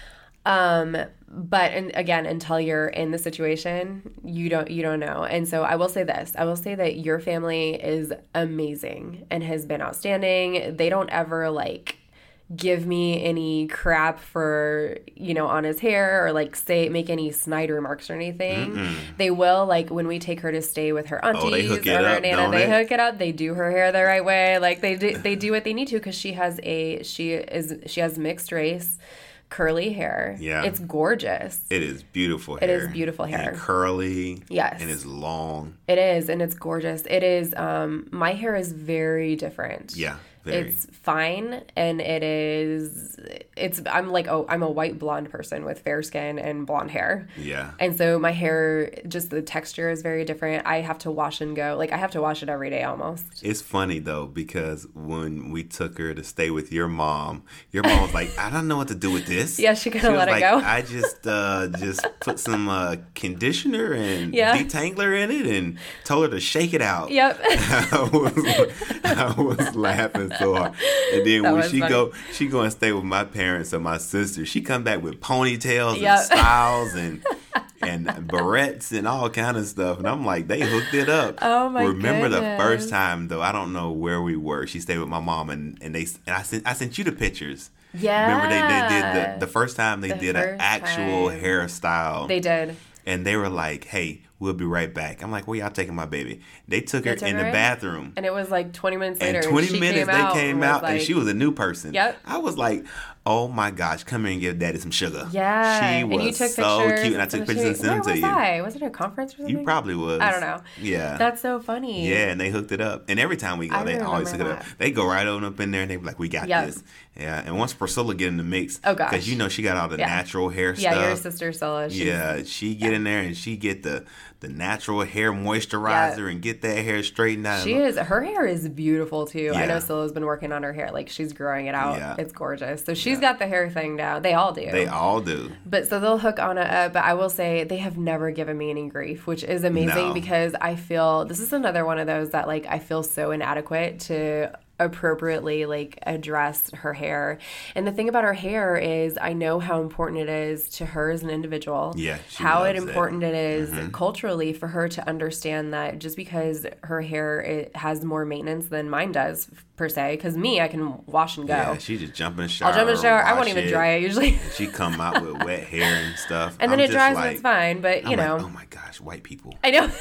Speaker 1: um, but and again, until you're in the situation, you don't you don't know. And so I will say this: I will say that your family is amazing and has been outstanding. They don't ever like give me any crap for, you know, on his hair or like say make any snide remarks or anything. Mm-mm. They will, like when we take her to stay with her aunties
Speaker 2: oh, they hook it
Speaker 1: or her
Speaker 2: up,
Speaker 1: nana, they
Speaker 2: it?
Speaker 1: hook it up. They do her hair the right way. Like they do they do what they need to because she has a she is she has mixed race curly hair.
Speaker 2: Yeah.
Speaker 1: It's gorgeous.
Speaker 2: It is beautiful hair.
Speaker 1: It is beautiful hair.
Speaker 2: And curly.
Speaker 1: Yes.
Speaker 2: And it's long.
Speaker 1: It is, and it's gorgeous. It is um my hair is very different.
Speaker 2: Yeah. Very.
Speaker 1: It's fine, and it is, it's, I'm like, oh, I'm a white blonde person with fair skin and blonde hair.
Speaker 2: Yeah.
Speaker 1: And so my hair, just the texture is very different. I have to wash and go. Like, I have to wash it every day almost.
Speaker 2: It's funny, though, because when we took her to stay with your mom, your mom was like, I don't know what to do with this.
Speaker 1: Yeah, she kind of let
Speaker 2: like,
Speaker 1: it go.
Speaker 2: I just uh, just put some uh, conditioner and
Speaker 1: yeah.
Speaker 2: detangler in it and told her to shake it out.
Speaker 1: Yep.
Speaker 2: I, was, I was laughing so hard. And then
Speaker 1: that
Speaker 2: when she
Speaker 1: funny.
Speaker 2: go, she go and stay with my parents or my sister. She come back with ponytails
Speaker 1: yep.
Speaker 2: and styles and and barrettes and all kind of stuff. And I'm like, they hooked it up.
Speaker 1: Oh my
Speaker 2: Remember
Speaker 1: goodness.
Speaker 2: the first time though? I don't know where we were. She stayed with my mom and, and they and I sent I sent you the pictures.
Speaker 1: Yeah.
Speaker 2: Remember they, they did the the first time they
Speaker 1: the
Speaker 2: did an actual
Speaker 1: time.
Speaker 2: hairstyle.
Speaker 1: They did.
Speaker 2: And they were like, hey, we'll be right back. I'm like, where y'all taking my baby? They took
Speaker 1: they
Speaker 2: her
Speaker 1: took
Speaker 2: in
Speaker 1: her
Speaker 2: the
Speaker 1: in?
Speaker 2: bathroom.
Speaker 1: And it was like twenty minutes later.
Speaker 2: And twenty
Speaker 1: and she
Speaker 2: minutes
Speaker 1: came
Speaker 2: they
Speaker 1: out
Speaker 2: came
Speaker 1: and
Speaker 2: out
Speaker 1: like,
Speaker 2: and she was a new person.
Speaker 1: Yep.
Speaker 2: I was like, oh my gosh, come here and give daddy some sugar.
Speaker 1: Yeah.
Speaker 2: She was
Speaker 1: and you took
Speaker 2: so
Speaker 1: pictures
Speaker 2: cute. And I took pictures and sent them
Speaker 1: Where
Speaker 2: to
Speaker 1: was
Speaker 2: you.
Speaker 1: I? Was it a conference or something?
Speaker 2: You probably was.
Speaker 1: I don't know.
Speaker 2: Yeah.
Speaker 1: That's so funny.
Speaker 2: Yeah, and they hooked it up. And every time we go,
Speaker 1: I
Speaker 2: they always hook
Speaker 1: remember
Speaker 2: it up.
Speaker 1: that.
Speaker 2: They go right on up in there and they be like, we got
Speaker 1: Yep.
Speaker 2: this. Yeah. And once Priscilla get in the mix,
Speaker 1: oh gosh,
Speaker 2: because you know she got all the
Speaker 1: yeah.
Speaker 2: natural hair
Speaker 1: yeah,
Speaker 2: stuff.
Speaker 1: Yeah, your sister Scylla.
Speaker 2: Yeah, she get
Speaker 1: yeah.
Speaker 2: in there and she get the the natural hair moisturizer
Speaker 1: yeah.
Speaker 2: and get that hair straightened out.
Speaker 1: She is. Her hair is beautiful too.
Speaker 2: Yeah.
Speaker 1: I know Scylla's been working on her hair. Like she's growing it out.
Speaker 2: Yeah.
Speaker 1: It's gorgeous. So she's
Speaker 2: Yeah.
Speaker 1: got the hair thing down. They all do.
Speaker 2: They all do.
Speaker 1: But so they'll hook on it up. But I will say they have never given me any grief, which is amazing
Speaker 2: No.
Speaker 1: because I feel this is another one of those that like I feel so inadequate to appropriately like address her hair. And the thing about her hair is I know how important it is to her as an individual.
Speaker 2: Yeah, she
Speaker 1: how it
Speaker 2: loves
Speaker 1: important
Speaker 2: that.
Speaker 1: it is
Speaker 2: Mhm.
Speaker 1: culturally for her to understand that just because her hair it has more maintenance than mine does per se, because me I can wash and go.
Speaker 2: Yeah, she just jump in the shower.
Speaker 1: I'll jump in the shower. I won't
Speaker 2: wash
Speaker 1: even
Speaker 2: it,
Speaker 1: dry it usually.
Speaker 2: and she come out with wet hair and stuff.
Speaker 1: And then
Speaker 2: I'm
Speaker 1: it
Speaker 2: just
Speaker 1: dries
Speaker 2: like,
Speaker 1: and it's fine. But you
Speaker 2: I'm
Speaker 1: know,
Speaker 2: like, oh my gosh, white people.
Speaker 1: I know.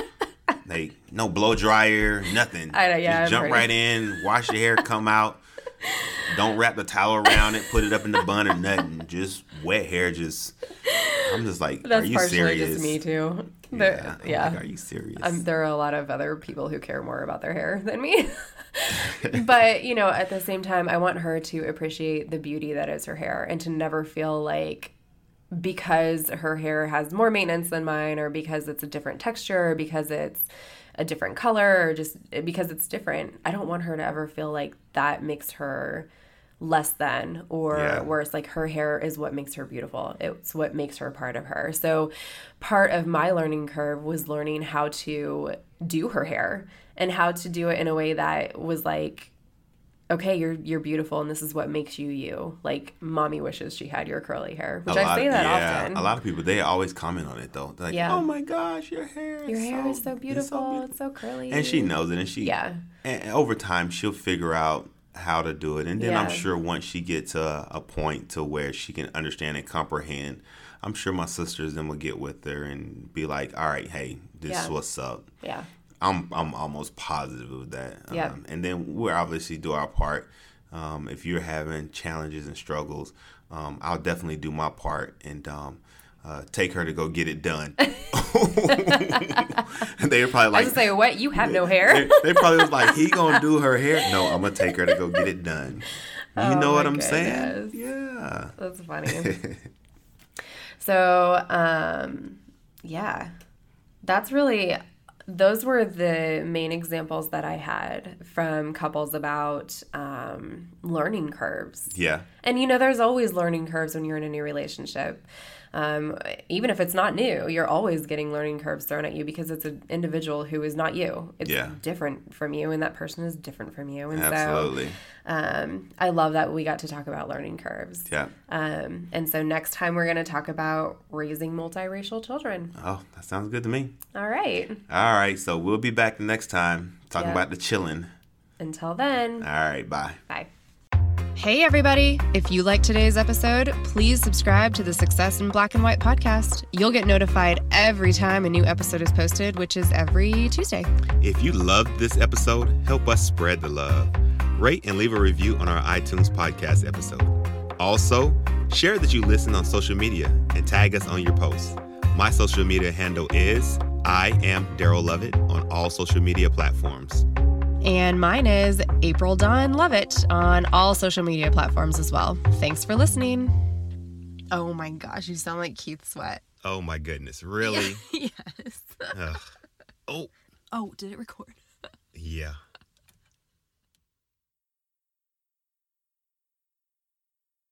Speaker 2: They no blow dryer, nothing.
Speaker 1: I know, yeah,
Speaker 2: Just jump
Speaker 1: I'm
Speaker 2: right in, wash your hair, come out. Don't wrap the towel around it, put it up in the bun or nothing. Just wet hair. Just I'm just like,
Speaker 1: That's
Speaker 2: are you
Speaker 1: partially
Speaker 2: serious?
Speaker 1: just me too.
Speaker 2: Yeah,
Speaker 1: There-
Speaker 2: I'm
Speaker 1: yeah.
Speaker 2: like, are you serious?
Speaker 1: Um, there are a lot of other people who care more about their hair than me. But, you know, at the same time, I want her to appreciate the beauty that is her hair and to never feel like because her hair has more maintenance than mine or because it's a different texture or because it's a different color or just because it's different. I don't want her to ever feel like that makes her less than or
Speaker 2: Yeah.
Speaker 1: worse. Like her hair is what makes her beautiful. It's what makes her part of her. So part of my learning curve was learning how to do her hair and how to do it in a way that was like, okay, you're you're beautiful and this is what makes you you. Like mommy wishes she had your curly hair, which
Speaker 2: A
Speaker 1: I
Speaker 2: lot-
Speaker 1: say that
Speaker 2: yeah,
Speaker 1: often.
Speaker 2: A lot of people, they always comment on it though. They're like,
Speaker 1: Yeah.
Speaker 2: oh my gosh, your hair is
Speaker 1: Your hair
Speaker 2: so,
Speaker 1: is so
Speaker 2: it's
Speaker 1: beautiful. It's so, curly.
Speaker 2: And she knows it, and she
Speaker 1: Yeah.
Speaker 2: And over time, she'll figure out how to do it. And then
Speaker 1: Yeah.
Speaker 2: I'm sure once she gets to a, a point to where she can understand and comprehend, I'm sure my sisters then will get with her and be like, all right, hey, this
Speaker 1: Yeah.
Speaker 2: is what's up.
Speaker 1: Yeah.
Speaker 2: I'm I'm almost positive of that.
Speaker 1: Yeah.
Speaker 2: Um, and then we'll obviously do our part. Um, if you're having challenges and struggles, um, I'll definitely do my part and um, uh, take her to go get it done. And they were probably like,
Speaker 1: I was say, what? You have no hair?
Speaker 2: They, they probably was like, he gonna do her hair? No, I'm gonna take her to go get it done. You
Speaker 1: Oh
Speaker 2: know
Speaker 1: my
Speaker 2: what I'm
Speaker 1: goodness.
Speaker 2: saying? Yeah.
Speaker 1: That's funny. So, um, yeah, that's really, those were the main examples that I had from couples about um, learning curves.
Speaker 2: Yeah.
Speaker 1: And, you know, there's always learning curves when you're in a new relationship. Um, even if it's not new, you're always getting learning curves thrown at you because it's an individual who is not you. It's
Speaker 2: Yeah.
Speaker 1: different from you, and that person is different from you. And
Speaker 2: Absolutely.
Speaker 1: so um, I love that we got to talk about learning curves.
Speaker 2: Yeah.
Speaker 1: Um, and so next time we're going to talk about raising multiracial children.
Speaker 2: Oh, that sounds good to me.
Speaker 1: All right.
Speaker 2: All right. So we'll be back next time talking
Speaker 1: Yeah.
Speaker 2: about the chilling.
Speaker 1: Until then,
Speaker 2: All right. Bye.
Speaker 1: bye. Hey, everybody. If you liked today's episode, please subscribe to the Success in Black and White podcast. You'll get notified every time a new episode is posted, which is every Tuesday.
Speaker 2: If you loved this episode, help us spread the love. Rate and leave a review on our iTunes podcast episode. Also, share that you listen on social media and tag us on your posts. My social media handle is I am Daryl Lovett on all social media platforms.
Speaker 1: And mine is April Dawn Lovett on all social media platforms as well. Thanks for listening. Oh my gosh, you sound like Keith Sweat.
Speaker 2: Oh my goodness, really?
Speaker 1: Yes.
Speaker 2: Ugh. Oh,
Speaker 1: Oh, did it record?
Speaker 2: yeah.